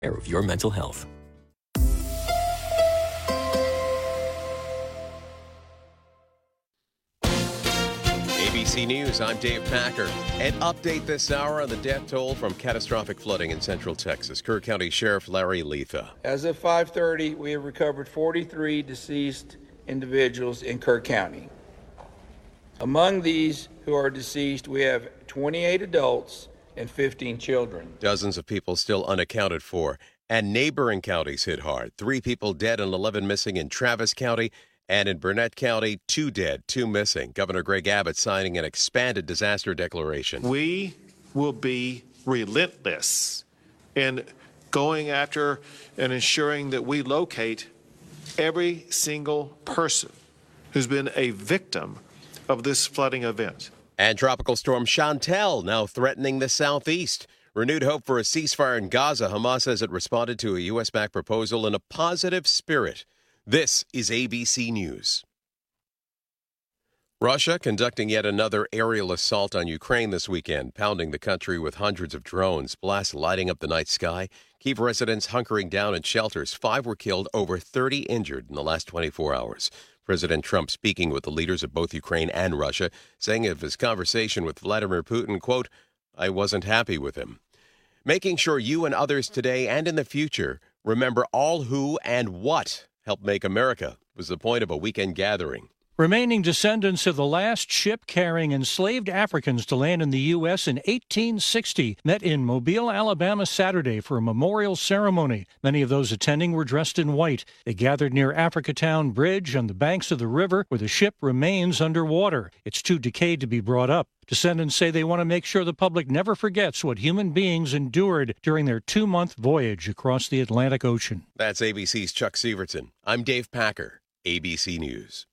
of your mental health. ABC News, I'm Dave Packer. An update this hour on the death toll from catastrophic flooding in central Texas. Kerr County Sheriff Larry Letha. As of 5:30, we have recovered 43 deceased individuals in Kerr County. Among these who are deceased, we have 28 adults and 15 children. Dozens of people still unaccounted for. And neighboring counties hit hard. 3 people dead and 11 missing in Travis County. And in Burnett County, 2 dead, 2 missing. Governor Greg Abbott signing an expanded disaster declaration. We will be relentless in going after and ensuring that we locate every single person who's been a victim of this flooding event. And Tropical Storm Chantal now threatening the southeast. Renewed hope for a ceasefire in Gaza. Hamas says it responded to a U.S.-backed proposal in a positive spirit. This is ABC News. Russia conducting yet another aerial assault on Ukraine this weekend, pounding the country with hundreds of drones, blasts lighting up the night sky. Keep residents hunkering down in shelters. 5 were killed, over 30 injured in the last 24 hours. President Trump speaking with the leaders of both Ukraine and Russia, saying of his conversation with Vladimir Putin, quote, "I wasn't happy with him." Making sure you and others today and in the future remember all who and what helped make America was the point of a weekend gathering. Remaining descendants of the last ship carrying enslaved Africans to land in the U.S. in 1860 met in Mobile, Alabama Saturday for a memorial ceremony. Many of those attending were dressed in white. They gathered near Africatown Bridge on the banks of the river where the ship remains underwater. It's too decayed to be brought up. Descendants say they want to make sure the public never forgets what human beings endured during their 2-month voyage across the Atlantic Ocean. That's ABC's Chuck Severson. I'm Dave Packer, ABC News.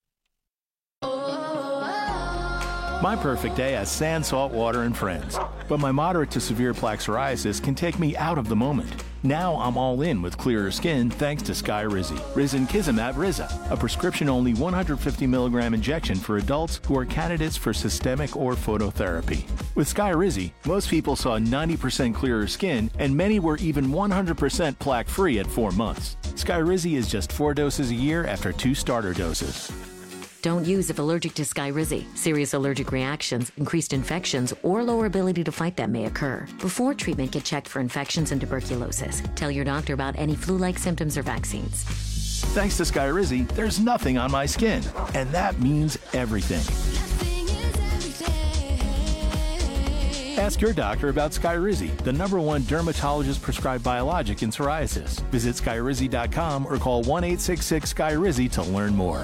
My perfect day has sand, salt water, and friends. But my moderate to severe plaque psoriasis can take me out of the moment. Now I'm all in with clearer skin thanks to Skyrizi. Risankizumab Riza, a prescription-only 150 milligram injection for adults who are candidates for systemic or phototherapy. With Skyrizi, most people saw 90% clearer skin, and many were even 100% plaque-free at 4 months. Skyrizi is just 4 doses a year after 2 starter doses. Don't use if allergic to Skyrizi. Serious allergic reactions, increased infections, or lower ability to fight them may occur. Before treatment, get checked for infections and tuberculosis. Tell your doctor about any flu-like symptoms or vaccines. Thanks to Skyrizi, there's nothing on my skin, and that means everything. Ask your doctor about Skyrizi, the #1 dermatologist-prescribed biologic in psoriasis. Visit Skyrizi.com or call 1-866-SKYRIZI to learn more.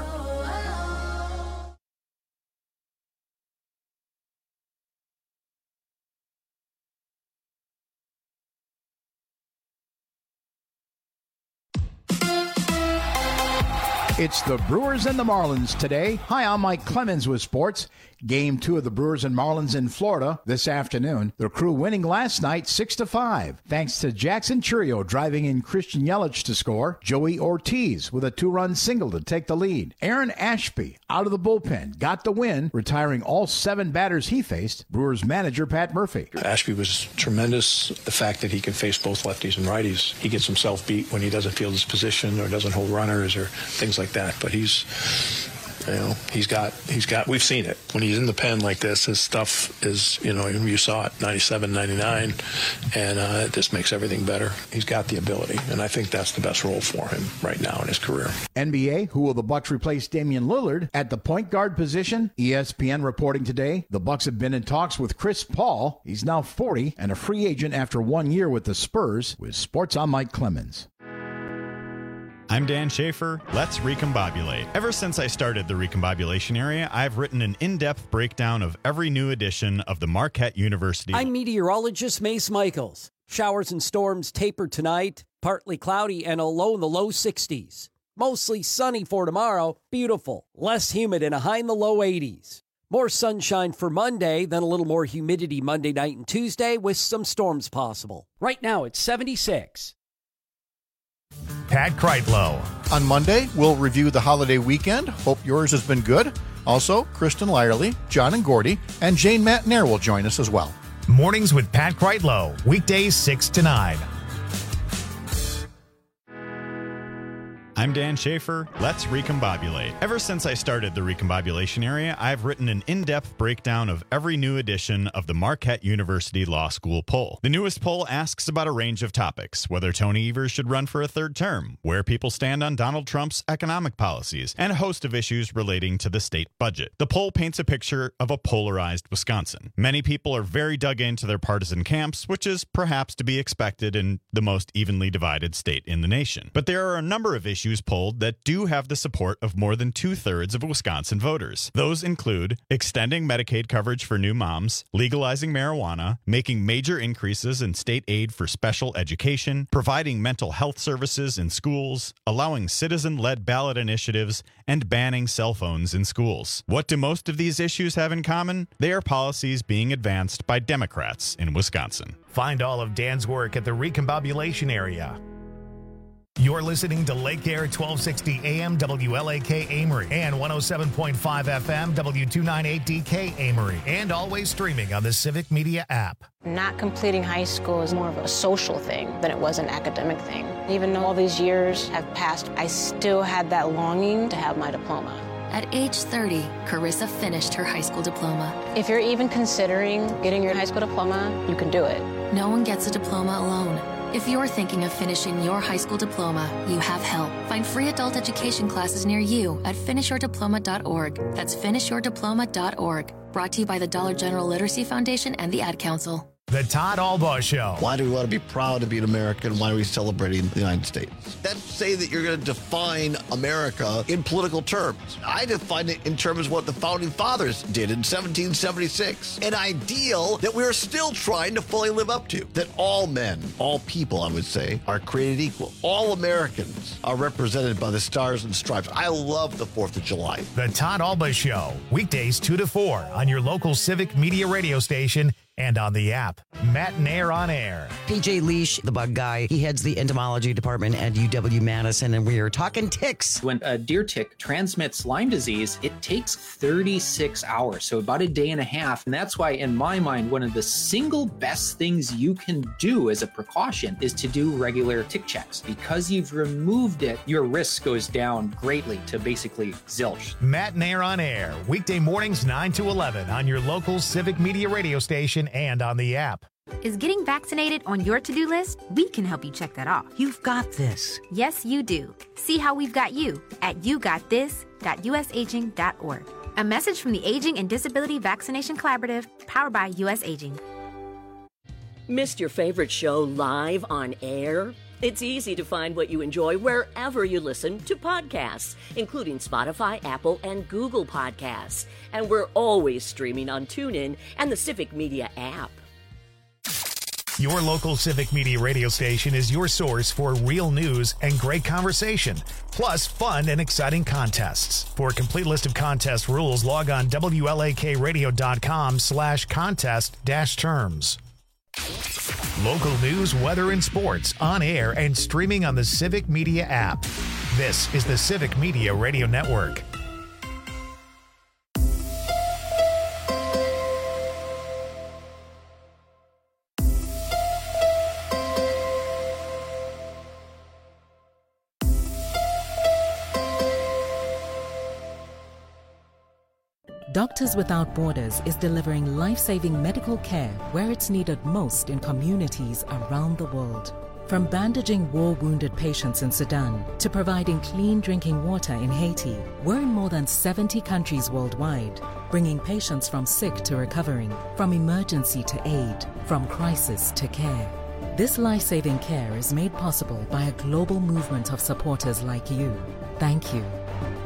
It's the Brewers and the Marlins today. Hi, I'm Mike Clemens with sports. Game 2 of the Brewers and Marlins in Florida this afternoon. The Crew winning last night 6-5, thanks to Jackson Churio driving in Christian Yelich to score. Joey Ortiz with a 2-run single to take the lead. Aaron Ashby out of the bullpen got the win, retiring all 7 batters he faced. Brewers manager Pat Murphy. Ashby was tremendous. The fact that he can face both lefties and righties. He gets himself beat when he doesn't field his position or doesn't hold runners or things like that. But he's got, we've seen it. When he's in the pen like this, his stuff is, you saw it, 97, 99, and it just makes everything better. He's got the ability, and I think that's the best role for him right now in his career. NBA, who will the Bucks replace Damian Lillard at the point guard position? ESPN reporting today, the Bucks have been in talks with Chris Paul. He's now 40 and a free agent after 1 year with the Spurs. With Sports, I'm Mike Clemens. I'm Dan Schaefer. Let's recombobulate. Ever since I started the recombobulation area, I've written an in-depth breakdown of every new edition of the Marquette University. I'm meteorologist Mace Michaels. Showers and storms taper tonight, partly cloudy and a low in the low 60s. Mostly sunny for tomorrow, beautiful, less humid and a high in the low 80s. More sunshine for Monday, then a little more humidity Monday night and Tuesday with some storms possible. Right now it's 76. Pat Kreitlow. On Monday, we'll review the holiday weekend. Hope yours has been good. Also, Kristen Lyerly, John and Gordy, and Jane Matnair will join us as well. Mornings with Pat Kreitlow, weekdays 6 to 9. I'm Dan Schaefer. Let's recombobulate. Ever since I started the recombobulation area, I've written an in-depth breakdown of every new edition of the Marquette University Law School poll. The newest poll asks about a range of topics: whether Tony Evers should run for a third term, where people stand on Donald Trump's economic policies, and a host of issues relating to the state budget. The poll paints a picture of a polarized Wisconsin. Many people are very dug into their partisan camps, which is perhaps to be expected in the most evenly divided state in the nation. But there are a number of issues polled that do have the support of more than 2/3 of Wisconsin voters. Those include extending Medicaid coverage for new moms, legalizing marijuana, making major increases in state aid for special education, providing mental health services in schools, allowing citizen-led ballot initiatives, and banning cell phones in schools. What do most of these issues have in common? They are policies being advanced by Democrats in Wisconsin. Find all of Dan's work at the Recombobulation Area. You're listening to Lake Air 1260 AM WLAK Amory and 107.5 FM W298DK Amory, and always streaming on the Civic Media app. Not completing high school is more of a social thing than it was an academic thing. Even though all these years have passed, I still had that longing to have my diploma. At age 30, Carissa finished her high school diploma. If you're even considering getting your high school diploma, you can do it. No one gets a diploma alone. If you're thinking of finishing your high school diploma, you have help. Find free adult education classes near you at finishyourdiploma.org. That's finishyourdiploma.org. Brought to you by the Dollar General Literacy Foundation and the Ad Council. The Todd Albaugh Show. Why do we want to be proud to be an American? Why are we celebrating the United States? That's say that you're going to define America in political terms. I define it in terms of what the Founding Fathers did in 1776. An ideal that we're still trying to fully live up to. That all men, all people, I would say, are created equal. All Americans are represented by the Stars and Stripes. I love the 4th of July. The Todd Albaugh Show. Weekdays 2 to 4 on your local Civic Media radio station and on the app. Matt Nair on air. PJ Leash, the bug guy, he heads the entomology department at UW-Madison, and we are talking ticks. When a deer tick transmits Lyme disease, it takes 36 hours, so about a day and a half. And that's why, in my mind, one of the single best things you can do as a precaution is to do regular tick checks. Because you've removed it, your risk goes down greatly to basically zilch. Matt Nair on air, weekday mornings 9 to 11 on your local Civic Media radio station and on the app. Is getting vaccinated on your to-do list? We can help you check that off. You've got this. Yes, you do. See how we've got you at yougotthis.usaging.org. A message from the Aging and Disability Vaccination Collaborative, powered by US Aging. Missed your favorite show live on air? It's easy to find what you enjoy wherever you listen to podcasts, including Spotify, Apple, and Google Podcasts. And we're always streaming on TuneIn and the Civic Media app. Your local Civic Media radio station is your source for real news and great conversation, plus fun and exciting contests. For a complete list of contest rules, log on WLAKradio.com/contest-terms. Local news, weather, and sports on air and streaming on the Civic Media app. This is the Civic Media Radio Network. Doctors Without Borders is delivering life-saving medical care where it's needed most in communities around the world. From bandaging war-wounded patients in Sudan to providing clean drinking water in Haiti, we're in more than 70 countries worldwide, bringing patients from sick to recovering, from emergency to aid, from crisis to care. This life-saving care is made possible by a global movement of supporters like you. Thank you.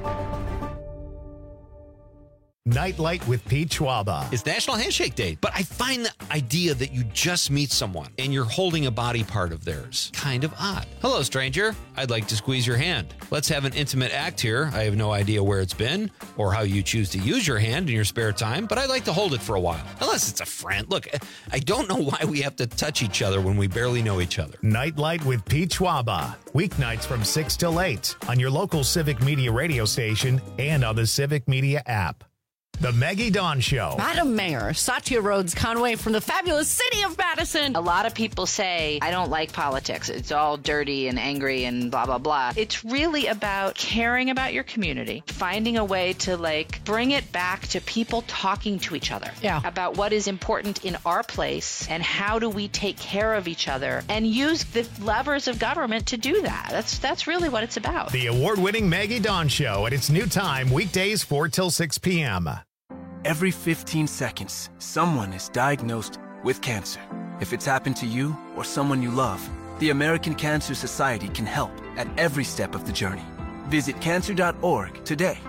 Nightlight with Pete Schwaba. It's National Handshake Day, but I find the idea that you just meet someone and you're holding a body part of theirs kind of odd. Hello, stranger. I'd like to squeeze your hand. Let's have an intimate act here. I have no idea where it's been or how you choose to use your hand in your spare time, but I'd like to hold it for a while. Unless it's a friend. Look, I don't know why we have to touch each other when we barely know each other. Nightlight with Pete Schwaba. Weeknights from 6 till 8 on your local Civic Media radio station and on the Civic Media app. The Maggie Dawn Show. Madam Mayor, Satya Rhodes Conway from the fabulous city of Madison. A lot of people say, I don't like politics. It's all dirty and angry and blah, blah, blah. It's really about caring about your community, finding a way to bring it back to people talking to each other about what is important in our place and how do we take care of each other and use the levers of government to do that. That's really what it's about. The award-winning Maggie Dawn Show at its new time, weekdays 4 till 6 p.m. Every 15 seconds, someone is diagnosed with cancer. If it's happened to you or someone you love, the American Cancer Society can help at every step of the journey. Visit cancer.org today.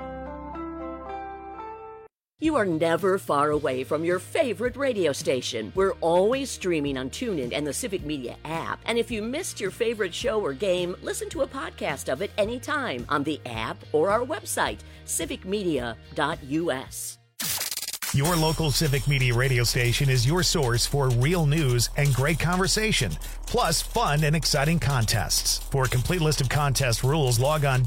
You are never far away from your favorite radio station. We're always streaming on TuneIn and the Civic Media app. And if you missed your favorite show or game, listen to a podcast of it anytime on the app or our website, civicmedia.us. Your local Civic Media radio station is your source for real news and great conversation, plus fun and exciting contests. For a complete list of contest rules, log on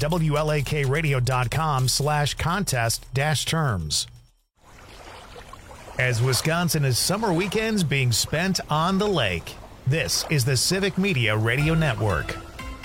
WLAKradio.com/contest-terms. As Wisconsin is summer weekends being spent on the lake, this is the Civic Media Radio Network.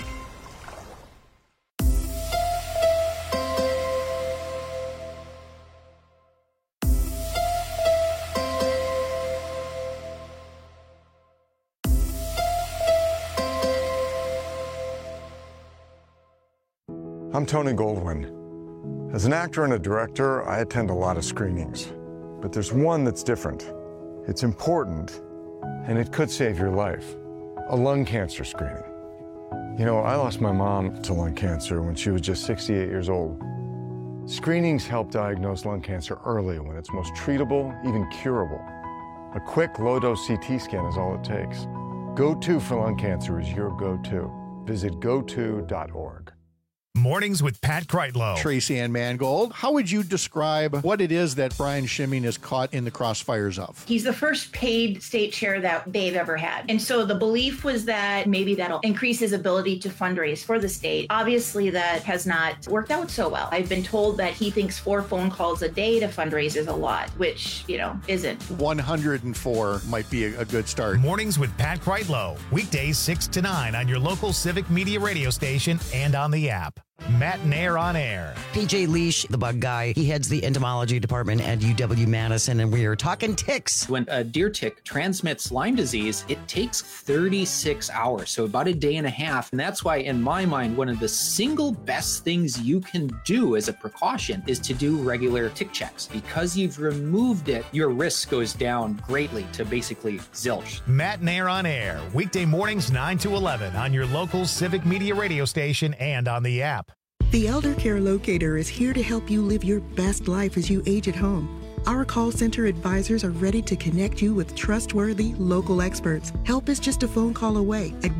I'm Tony Goldwyn. As an actor and a director, I attend a lot of screenings. But there's one that's different. It's important, and it could save your life. A lung cancer screening. You know, I lost my mom to lung cancer when she was just 68 years old. Screenings help diagnose lung cancer early when it's most treatable, even curable. A quick, low-dose CT scan is all it takes. Go-To for lung cancer is your go-to. Visit goto.org. Mornings with Pat Kreitlow. Tracy Ann Mangold, how would you describe what it is that Brian Schimming is caught in the crossfires of? He's the first paid state chair that they've ever had. And so the belief was that maybe that'll increase his ability to fundraise for the state. Obviously, that has not worked out so well. I've been told that he thinks 4 phone calls a day to fundraise is a lot, which, isn't. 104 might be a good start. Mornings with Pat Kreitlow. Weekdays 6 to 9 on your local Civic Media radio station and on the app. Matt Nair on air. PJ Leash, the bug guy, he heads the entomology department at UW-Madison, and we are talking ticks. When a deer tick transmits Lyme disease, it takes 36 hours, so about a day and a half. And that's why, in my mind, one of the single best things you can do as a precaution is to do regular tick checks. Because you've removed it, your risk goes down greatly to basically zilch. Matt Nair on air. Weekday mornings 9 to 11 on your local Civic Media radio station and on the app. The Elder Care Locator is here to help you live your best life as you age at home. Our call center advisors are ready to connect you with trustworthy local experts. Help is just a phone call away at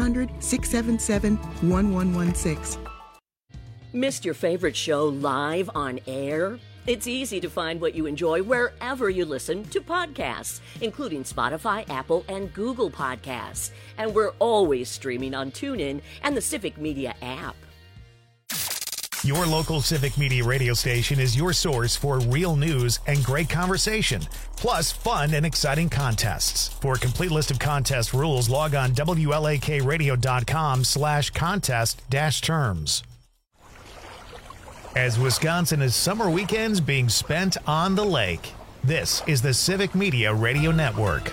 1-800-677-1116. Missed your favorite show live on air? It's easy to find what you enjoy wherever you listen to podcasts, including Spotify, Apple, and Google Podcasts. And we're always streaming on TuneIn and the Civic Media app. Your local Civic Media radio station is your source for real news and great conversation, plus fun and exciting contests. For a complete list of contest rules, log on WLAKradio.com/contest-terms. As Wisconsin is summer weekends being spent on the lake, this is the Civic Media Radio Network.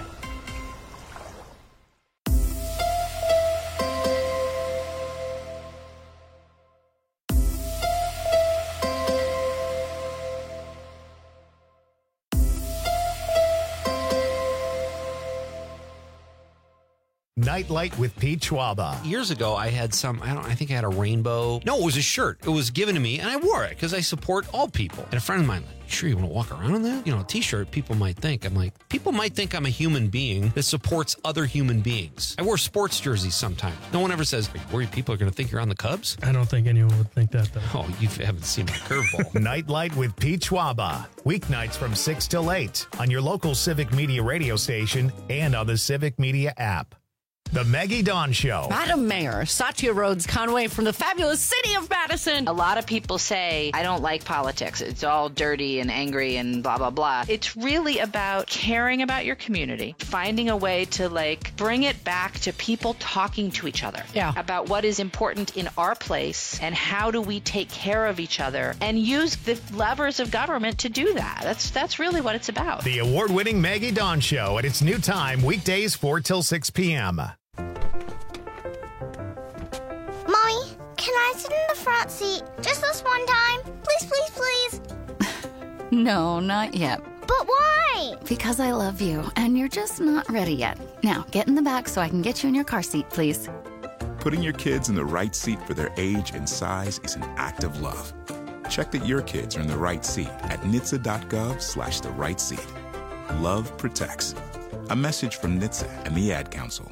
Nightlight with Pete Schwaba. Years ago, I had I think I had a rainbow. No, it was a shirt. It was given to me, and I wore it because I support all people. And a friend of mine, sure you want to walk around in that? A t-shirt, people might think. I'm like, people might think I'm a human being that supports other human beings. I wear sports jerseys sometimes. No one ever says, are you worried people are going to think you're on the Cubs? I don't think anyone would think that, though. Oh, you haven't seen my curveball. Nightlight with Pete Schwaba. Weeknights from 6 till 8 on your local Civic Media radio station and on the Civic Media app. The Maggie Dawn Show. Madam Mayor, Satya Rhodes Conway from the fabulous city of Madison. A lot of people say, I don't like politics. It's all dirty and angry and blah, blah, blah. It's really about caring about your community, finding a way to bring it back to people talking to each other about what is important in our place and how do we take care of each other and use the levers of government to do that. That's really what it's about. The award-winning Maggie Dawn Show at its new time, weekdays 4 till 6 p.m. Mommy, can I sit in the front seat just this one time? Please, please, please. No, not yet. But why? Because I love you, and you're just not ready yet. Now, get in the back so I can get you in your car seat, please. Putting your kids in the right seat for their age and size is an act of love. Check that your kids are in the right seat at NHTSA.gov/the right seat. Love protects. A message from NHTSA and the Ad Council.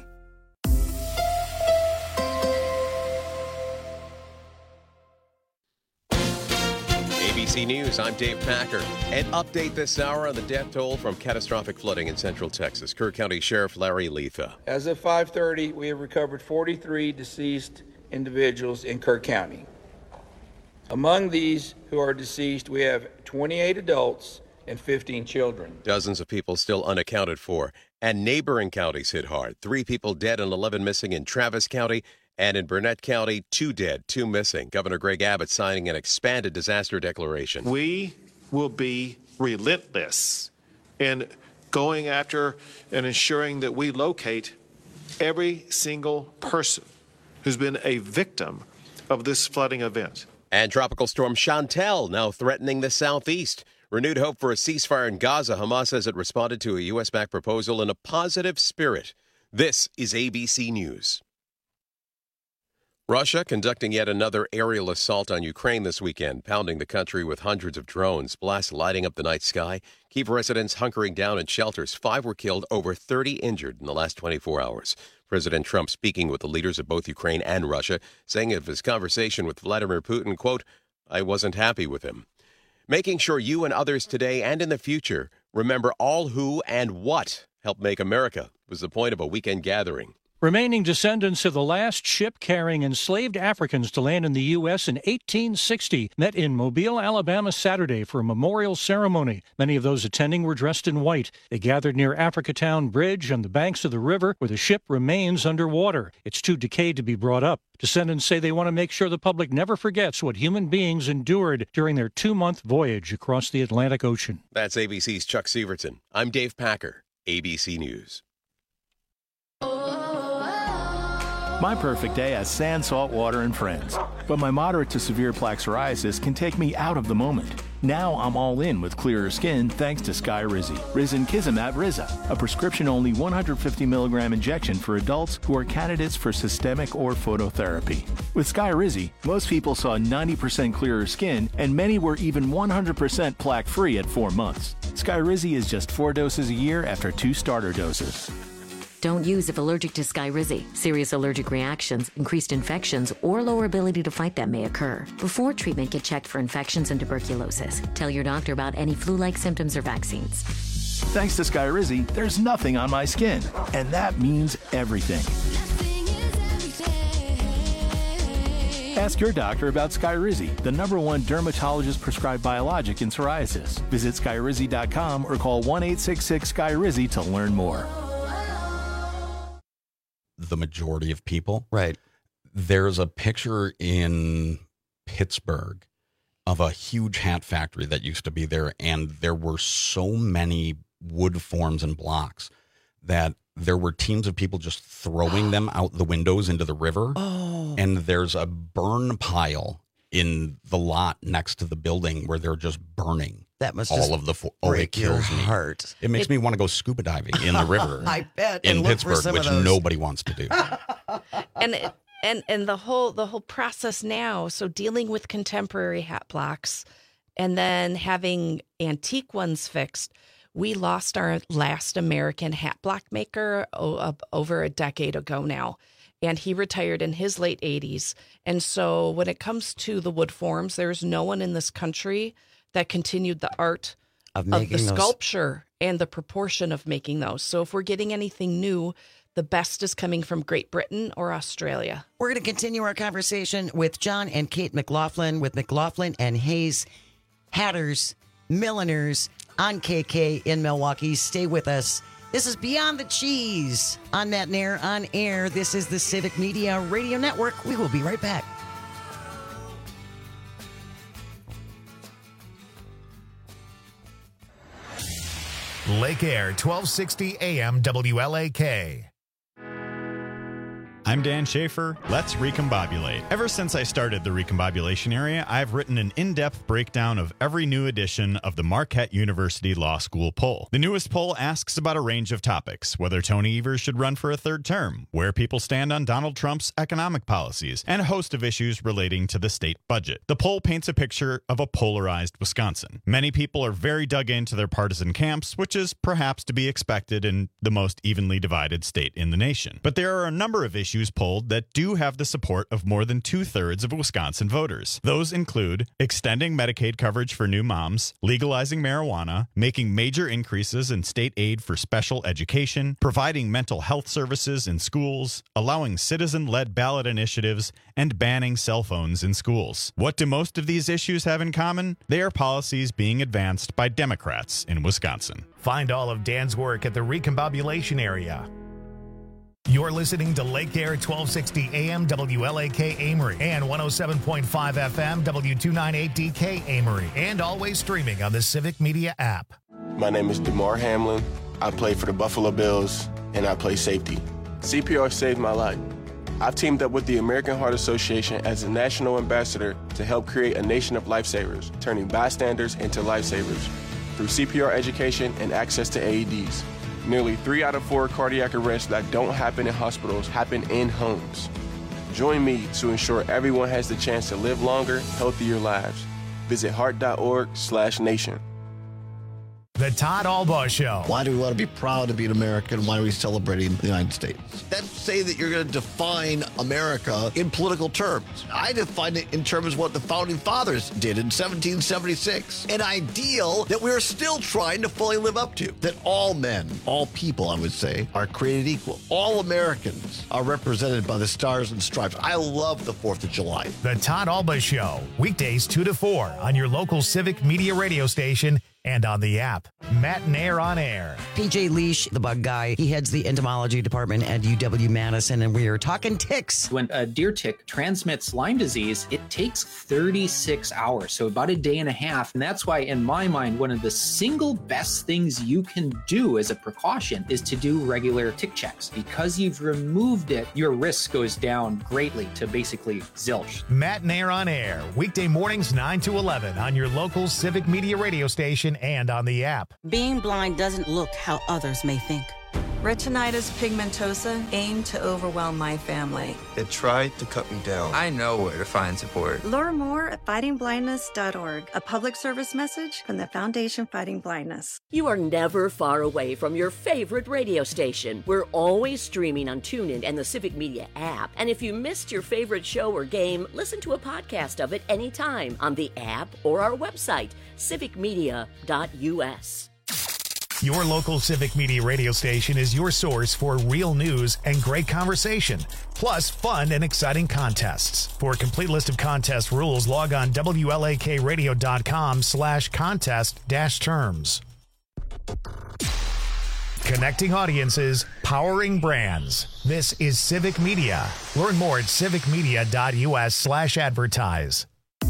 ABC News, I'm Dave Packer. An update this hour on the death toll from catastrophic flooding in central Texas. Kerr County Sheriff Larry Letha. As of 5:30, we have recovered 43 deceased individuals in Kerr County. Among these who are deceased, we have 28 adults and 15 children. Dozens of people still unaccounted for, and neighboring counties hit hard. 3 people dead and 11 missing in Travis County. And in Burnett County, 2 dead, 2 missing. Governor Greg Abbott signing an expanded disaster declaration. We will be relentless in going after and ensuring that we locate every single person who's been a victim of this flooding event. And Tropical Storm Chantal now threatening the southeast. Renewed hope for a ceasefire in Gaza. Hamas says it responded to a U.S.-backed proposal in a positive spirit. This is ABC News. Russia conducting yet another aerial assault on Ukraine this weekend, pounding the country with hundreds of drones, blasts lighting up the night sky, keep residents hunkering down in shelters. 5 were killed, over 30 injured in the last 24 hours. President Trump speaking with the leaders of both Ukraine and Russia, saying of his conversation with Vladimir Putin, quote, I wasn't happy with him. Making sure you and others today and in the future remember all who and what helped make America was the point of a weekend gathering. Remaining descendants of the last ship carrying enslaved Africans to land in the U.S. in 1860 met in Mobile, Alabama Saturday for a memorial ceremony. Many of those attending were dressed in white. They gathered near Africatown Bridge on the banks of the river where the ship remains underwater. It's too decayed to be brought up. Descendants say they want to make sure the public never forgets what human beings endured during their 2-month voyage across the Atlantic Ocean. That's ABC's Chuck Severson. I'm Dave Packer, ABC News. My perfect day has sand, salt water, and friends. But my moderate to severe plaque psoriasis can take me out of the moment. Now I'm all in with clearer skin thanks to Skyrizi. Risankizumab Riza, a prescription-only 150 milligram injection for adults who are candidates for systemic or phototherapy. With Skyrizi, most people saw 90% clearer skin, and many were even 100% plaque-free at 4 months. Skyrizi is just 4 doses a year after 2 starter doses. Don't use if allergic to Skyrizi. Serious allergic reactions, increased infections, or lower ability to fight them may occur. Before treatment, get checked for infections and tuberculosis. Tell your doctor about any flu-like symptoms or vaccines. Thanks to Skyrizi, there's nothing on my skin, and that means everything. Ask your doctor about Skyrizi, the #1 dermatologist-prescribed biologic in psoriasis. Visit Skyrizi.com or call 1-866-SKYRIZI to learn more. The majority of people. Right. There's a picture in Pittsburgh of a huge hat factory that used to be there, and there were so many wood forms and blocks that there were teams of people just throwing them out the windows into the river. Oh. And there's a burn pile in the lot next to the building where they're just burning. That must all just of the break it kills your me. heart. It makes me want to go scuba diving in the river. I bet. In and look for Pittsburgh, some which of those. nobody wants to do. And the whole process now, so dealing with contemporary hat blocks and then having antique ones fixed. We lost our last American hat block maker over a decade ago now, and he retired in his late 80s. And so when it comes to the wood forms, there's no one in this country that continued the art of the sculpture and the proportion of making those. So if we're getting anything new the best is coming from Great Britain or Australia. We're going to continue our conversation with John and Kate McLaughlin with McLaughlin and Hayes Hatters, Milliners on KK in Milwaukee. Stay with us. This is Beyond the Cheese on Matt Nair on air. This is the Civic Media Radio Network. We will be right back. Lake Air, 1260 AM WLAK. I'm Dan Schaefer. Let's recombobulate. Ever since I started the recombobulation area, I've written an in-depth breakdown of every new edition of the Marquette University Law School poll. The newest poll asks about a range of topics: whether Tony Evers should run for a third term, where people stand on Donald Trump's economic policies, and a host of issues relating to the state budget. The poll paints a picture of a polarized Wisconsin. Many people are very dug into their partisan camps, which is perhaps to be expected in the most evenly divided state in the nation. But there are a number of issues polled that do have the support of more than 2/3 of Wisconsin voters. Those include extending Medicaid coverage for new moms, legalizing marijuana, making major increases in state aid for special education, providing mental health services in schools, allowing citizen-led ballot initiatives, and banning cell phones in schools. What do most of these issues have in common? They are policies being advanced by Democrats in Wisconsin. Find all of Dan's work at the Recombobulation Area. You're listening to Lake Air 1260 AM WLAK Amory and 107.5 FM W298DK Amory, and always streaming on the Civic Media app. My name is DeMar Hamlin. I play for the Buffalo Bills, and I play safety. CPR saved my life. I've teamed up with the American Heart Association as a national ambassador to help create a nation of lifesavers, turning bystanders into lifesavers through CPR education and access to AEDs. Nearly 3 out of 4 cardiac arrests that don't happen in hospitals happen in homes. Join me to ensure everyone has the chance to live longer, healthier lives. Visit heart.org/nation. The Todd Albaugh Show. Why do we want to be proud to be an American? Why are we celebrating the United States? That's say that you're going to define America in political terms. I define it in terms of what the Founding Fathers did in 1776. An ideal that we're still trying to fully live up to. That all men, all people, I would say, are created equal. All Americans are represented by the Stars and Stripes. I love the 4th of July. The Todd Albaugh Show. Weekdays 2 to 4 on your local Civic Media radio station and on the app. Matt Nair on air. PJ Leash, the bug guy, he heads the entomology department at UW-Madison, and we are talking ticks. When a deer tick transmits Lyme disease, it takes 36 hours, so about a day and a half. And that's why, in my mind, one of the single best things you can do as a precaution is to do regular tick checks. Because you've removed it, your risk goes down greatly to basically zilch. Matt Nair on air. Weekday mornings 9 to 11 on your local Civic Media radio station and on the app. Being blind doesn't look how others may think. Retinitis pigmentosa aimed to overwhelm my family. It tried to cut me down. I know where to find support. Learn more at fightingblindness.org, a public service message from the Foundation Fighting Blindness. You are never far away from your favorite radio station. We're always streaming on TuneIn and the Civic Media app. And if you missed your favorite show or game, listen to a podcast of it anytime on the app or our website, civicmedia.us. Your local Civic Media radio station is your source for real news and great conversation, plus fun and exciting contests. For a complete list of contest rules, log on WLAKradio.com/contest-terms. Connecting audiences, powering brands. This is Civic Media. Learn more at civicmedia.us/advertise.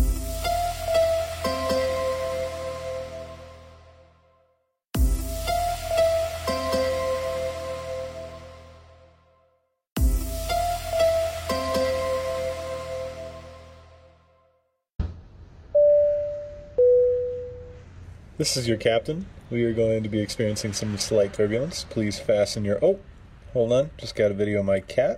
This is your captain. We are going to be experiencing some slight turbulence. Please fasten your... Oh, hold on. Just got a video of my cat.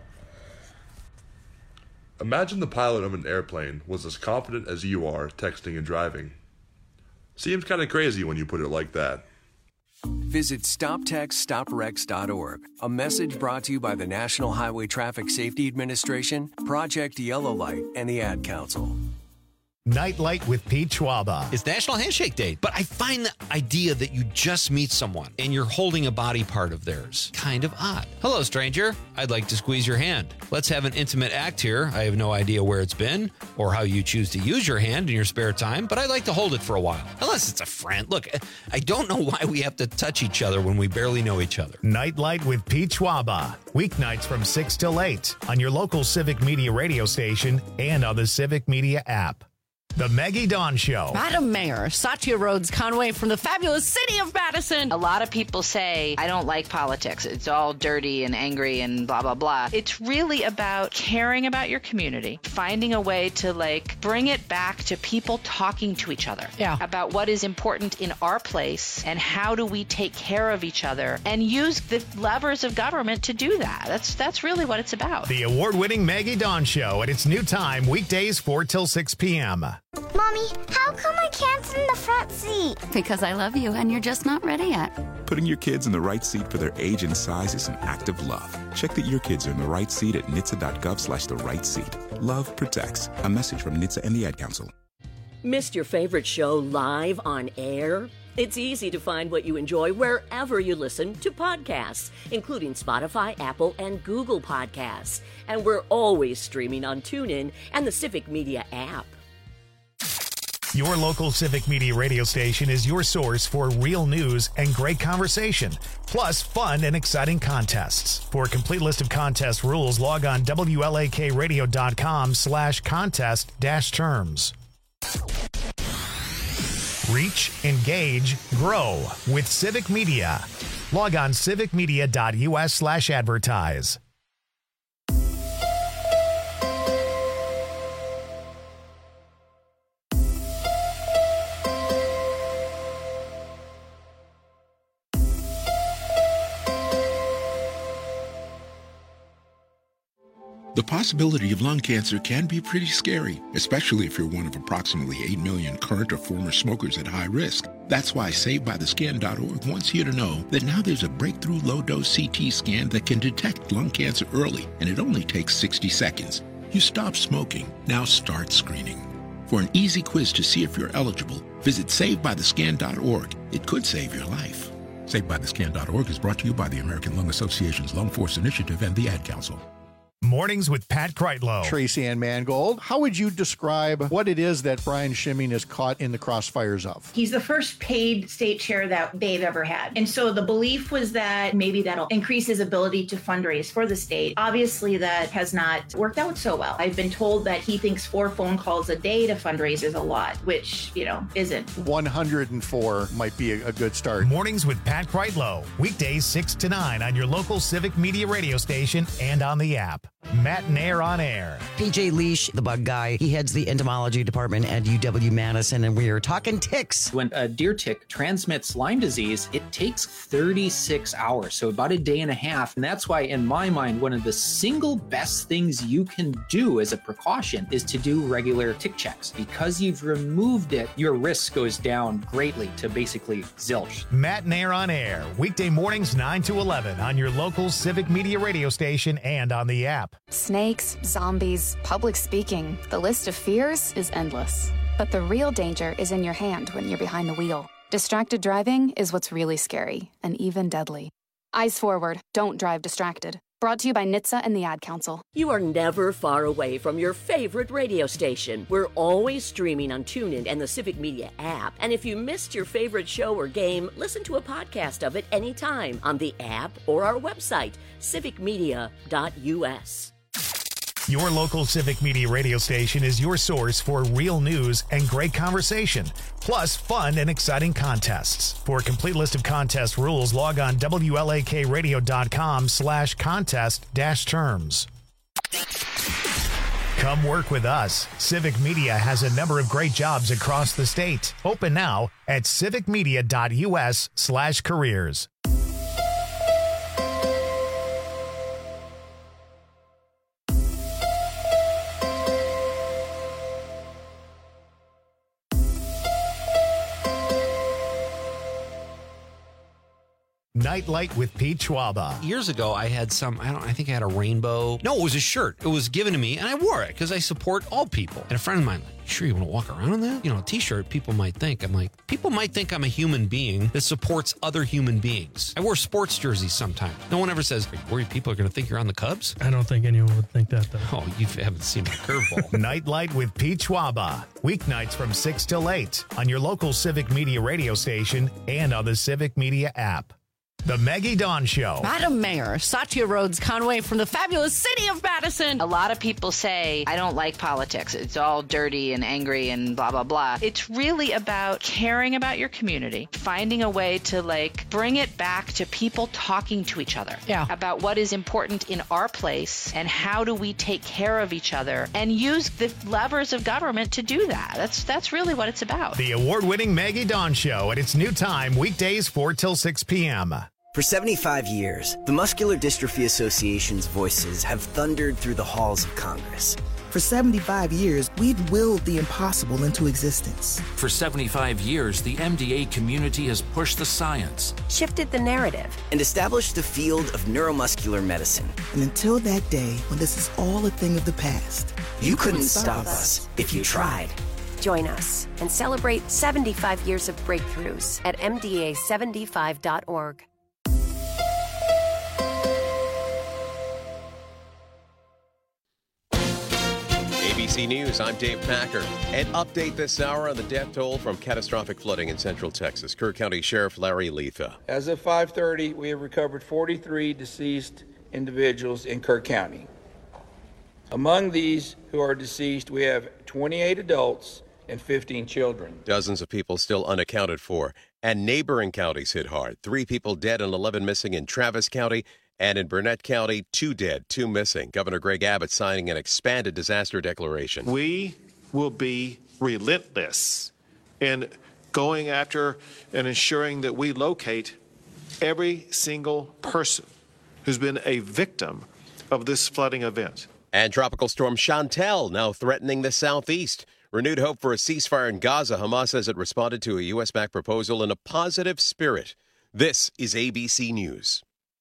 Imagine the pilot of an airplane was as confident as you are texting and driving. Seems kind of crazy when you put it like that. Visit StopTextStopWrecks.org. A message brought to you by the National Highway Traffic Safety Administration, Project Yellow Light, and the Ad Council. Nightlight with Pete Schwaba. It's National Handshake Day, but I find the idea that you just meet someone and you're holding a body part of theirs kind of odd. Hello, stranger. I'd like to squeeze your hand. Let's have an intimate act here. I have no idea where it's been or how you choose to use your hand in your spare time, but I'd like to hold it for a while. Unless it's a friend. Look, I don't know why we have to touch each other when we barely know each other. Nightlight with Pete Schwaba. Weeknights from 6 till 8 on your local Civic Media radio station and on the Civic Media app. The Maggie Dawn Show. Madam Mayor, Satya Rhodes Conway from the fabulous city of Madison. A lot of people say, I don't like politics. It's all dirty and angry and blah, blah, blah. It's really about caring about your community, finding a way to bring it back to people talking to each other about what is important in our place and how do we take care of each other and use the levers of government to do that. That's really what it's about. The award-winning Maggie Dawn Show at its new time, weekdays 4 till 6 p.m. Mommy, how come I can't sit in the front seat? Because I love you and you're just not ready yet. Putting your kids in the right seat for their age and size is an act of love. Check that your kids are in the right seat at nhtsa.gov/the right seat. Love protects. A message from NHTSA and the Ad Council. Missed your favorite show live on air? It's easy to find what you enjoy wherever you listen to podcasts, including Spotify, Apple, and Google Podcasts. And we're always streaming on TuneIn and the Civic Media app. Your local Civic Media radio station is your source for real news and great conversation, plus fun and exciting contests. For a complete list of contest rules, log on WLAKradio.com/contest-terms. Reach, engage, grow with Civic Media. Log on civicmedia.us/advertise. The possibility of lung cancer can be pretty scary, especially if you're one of approximately 8 million current or former smokers at high risk. That's why SaveByTheScan.org wants you to know that now there's a breakthrough low-dose CT scan that can detect lung cancer early, and it only takes 60 seconds. You stop smoking, now start screening. For an easy quiz to see if you're eligible, visit SaveByTheScan.org. It could save your life. SaveByTheScan.org is brought to you by the American Lung Association's Lung Force Initiative and the Ad Council. Mornings with Pat Kreitlow. Tracy Ann Mangold, how would you describe what it is that Brian Schimming is caught in the crossfires of? He's the first paid state chair that they've ever had. And so the belief was that maybe that'll increase his ability to fundraise for the state. Obviously, that has not worked out so well. I've been told that he thinks 4 phone calls a day to fundraise is a lot, which, isn't. 104 might be a good start. Mornings with Pat Kreitlow. Weekdays 6 to 9 on your local Civic Media radio station and on the app. Matt Nair on air. PJ Leash, the bug guy, he heads the entomology department at UW-Madison, and we are talking ticks. When a deer tick transmits Lyme disease, it takes 36 hours, so about a day and a half. And that's why, in my mind, one of the single best things you can do as a precaution is to do regular tick checks. Because you've removed it, your risk goes down greatly to basically zilch. Matt Nair on air. Weekday mornings 9 to 11 on your local Civic Media radio station and on the app. Snakes, zombies, public speaking. The list of fears is endless. But the real danger is in your hand when you're behind the wheel. Distracted driving is what's really scary and even deadly. Eyes forward. Don't drive distracted. Brought to you by NHTSA and the Ad Council. You are never far away from your favorite radio station. We're always streaming on TuneIn and the Civic Media app. And if you missed your favorite show or game, listen to a podcast of it anytime on the app or our website, civicmedia.us. Your local Civic Media radio station is your source for real news and great conversation, plus fun and exciting contests. For a complete list of contest rules, log on WLAKradio.com/contest-terms. Come work with us. Civic Media has a number of great jobs across the state. Open now at civicmedia.us/careers. Nightlight with Pete Schwaba. Years ago, I had I think I had a rainbow. No, it was a shirt. It was given to me, and I wore it because I support all people. And a friend of mine, sure you want to walk around in that? A t-shirt, people might think. I'm like, people might think I'm a human being that supports other human beings. I wear sports jerseys sometimes. No one ever says, are you worried people are going to think you're on the Cubs? I don't think anyone would think that, though. Oh, you haven't seen my curveball. Nightlight with Pete Schwaba. Weeknights from 6 till 8 on your local Civic Media radio station and on the Civic Media app. The Maggie Dawn Show. Madam Mayor, Satya Rhodes Conway from the fabulous city of Madison. A lot of people say, I don't like politics. It's all dirty and angry and blah, blah, blah. It's really about caring about your community, finding a way to bring it back to people talking to each other about what is important in our place and how do we take care of each other and use the levers of government to do that. That's really what it's about. The award-winning Maggie Dawn Show at its new time, weekdays 4 till 6 p.m. For 75 years, the Muscular Dystrophy Association's voices have thundered through the halls of Congress. For 75 years, we've willed the impossible into existence. For 75 years, the MDA community has pushed the science, shifted the narrative, and established the field of neuromuscular medicine. And until that day, when this is all a thing of the past, you couldn't stop us if you tried. Join us and celebrate 75 years of breakthroughs at MDA75.org. ABC News, I'm Dave Packer. An update this hour on the death toll from catastrophic flooding in Central Texas. Kerr County Sheriff Larry Letha. As of 5:30, we have recovered 43 deceased individuals in Kerr County. Among these who are deceased, we have 28 adults and 15 children. Dozens of people still unaccounted for. And neighboring counties hit hard. 3 people dead and 11 missing in Travis County. And in Burnett County, 2 dead, 2 missing. Governor Greg Abbott signing an expanded disaster declaration. We will be relentless in going after and ensuring that we locate every single person who's been a victim of this flooding event. And Tropical Storm Chantal now threatening the southeast. Renewed hope for a ceasefire in Gaza. Hamas says it responded to a U.S.-backed proposal in a positive spirit. This is ABC News.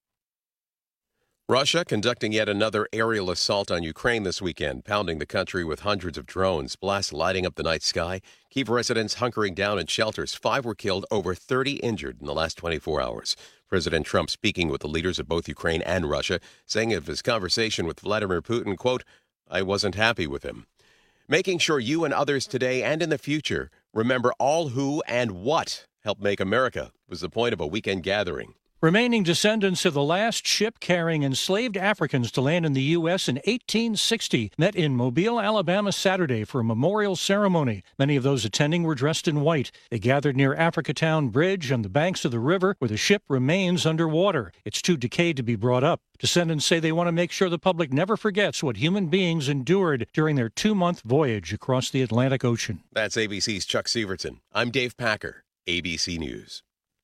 Russia conducting yet another aerial assault on Ukraine this weekend, pounding the country with hundreds of drones, blasts lighting up the night sky. Kyiv residents hunkering down in shelters. 5 were killed, over 30 injured in the last 24 hours. President Trump speaking with the leaders of both Ukraine and Russia, saying of his conversation with Vladimir Putin, quote, I wasn't happy with him. Making sure you and others today and in the future remember all who and what helped make America was the point of a weekend gathering. Remaining descendants of the last ship carrying enslaved Africans to land in the U.S. in 1860 met in Mobile, Alabama Saturday for a memorial ceremony. Many of those attending were dressed in white. They gathered near Africatown Bridge on the banks of the river where the ship remains underwater. It's too decayed to be brought up. Descendants say they want to make sure the public never forgets what human beings endured during their 2-month voyage across the Atlantic Ocean. That's ABC's Chuck Severson. I'm Dave Packer, ABC News.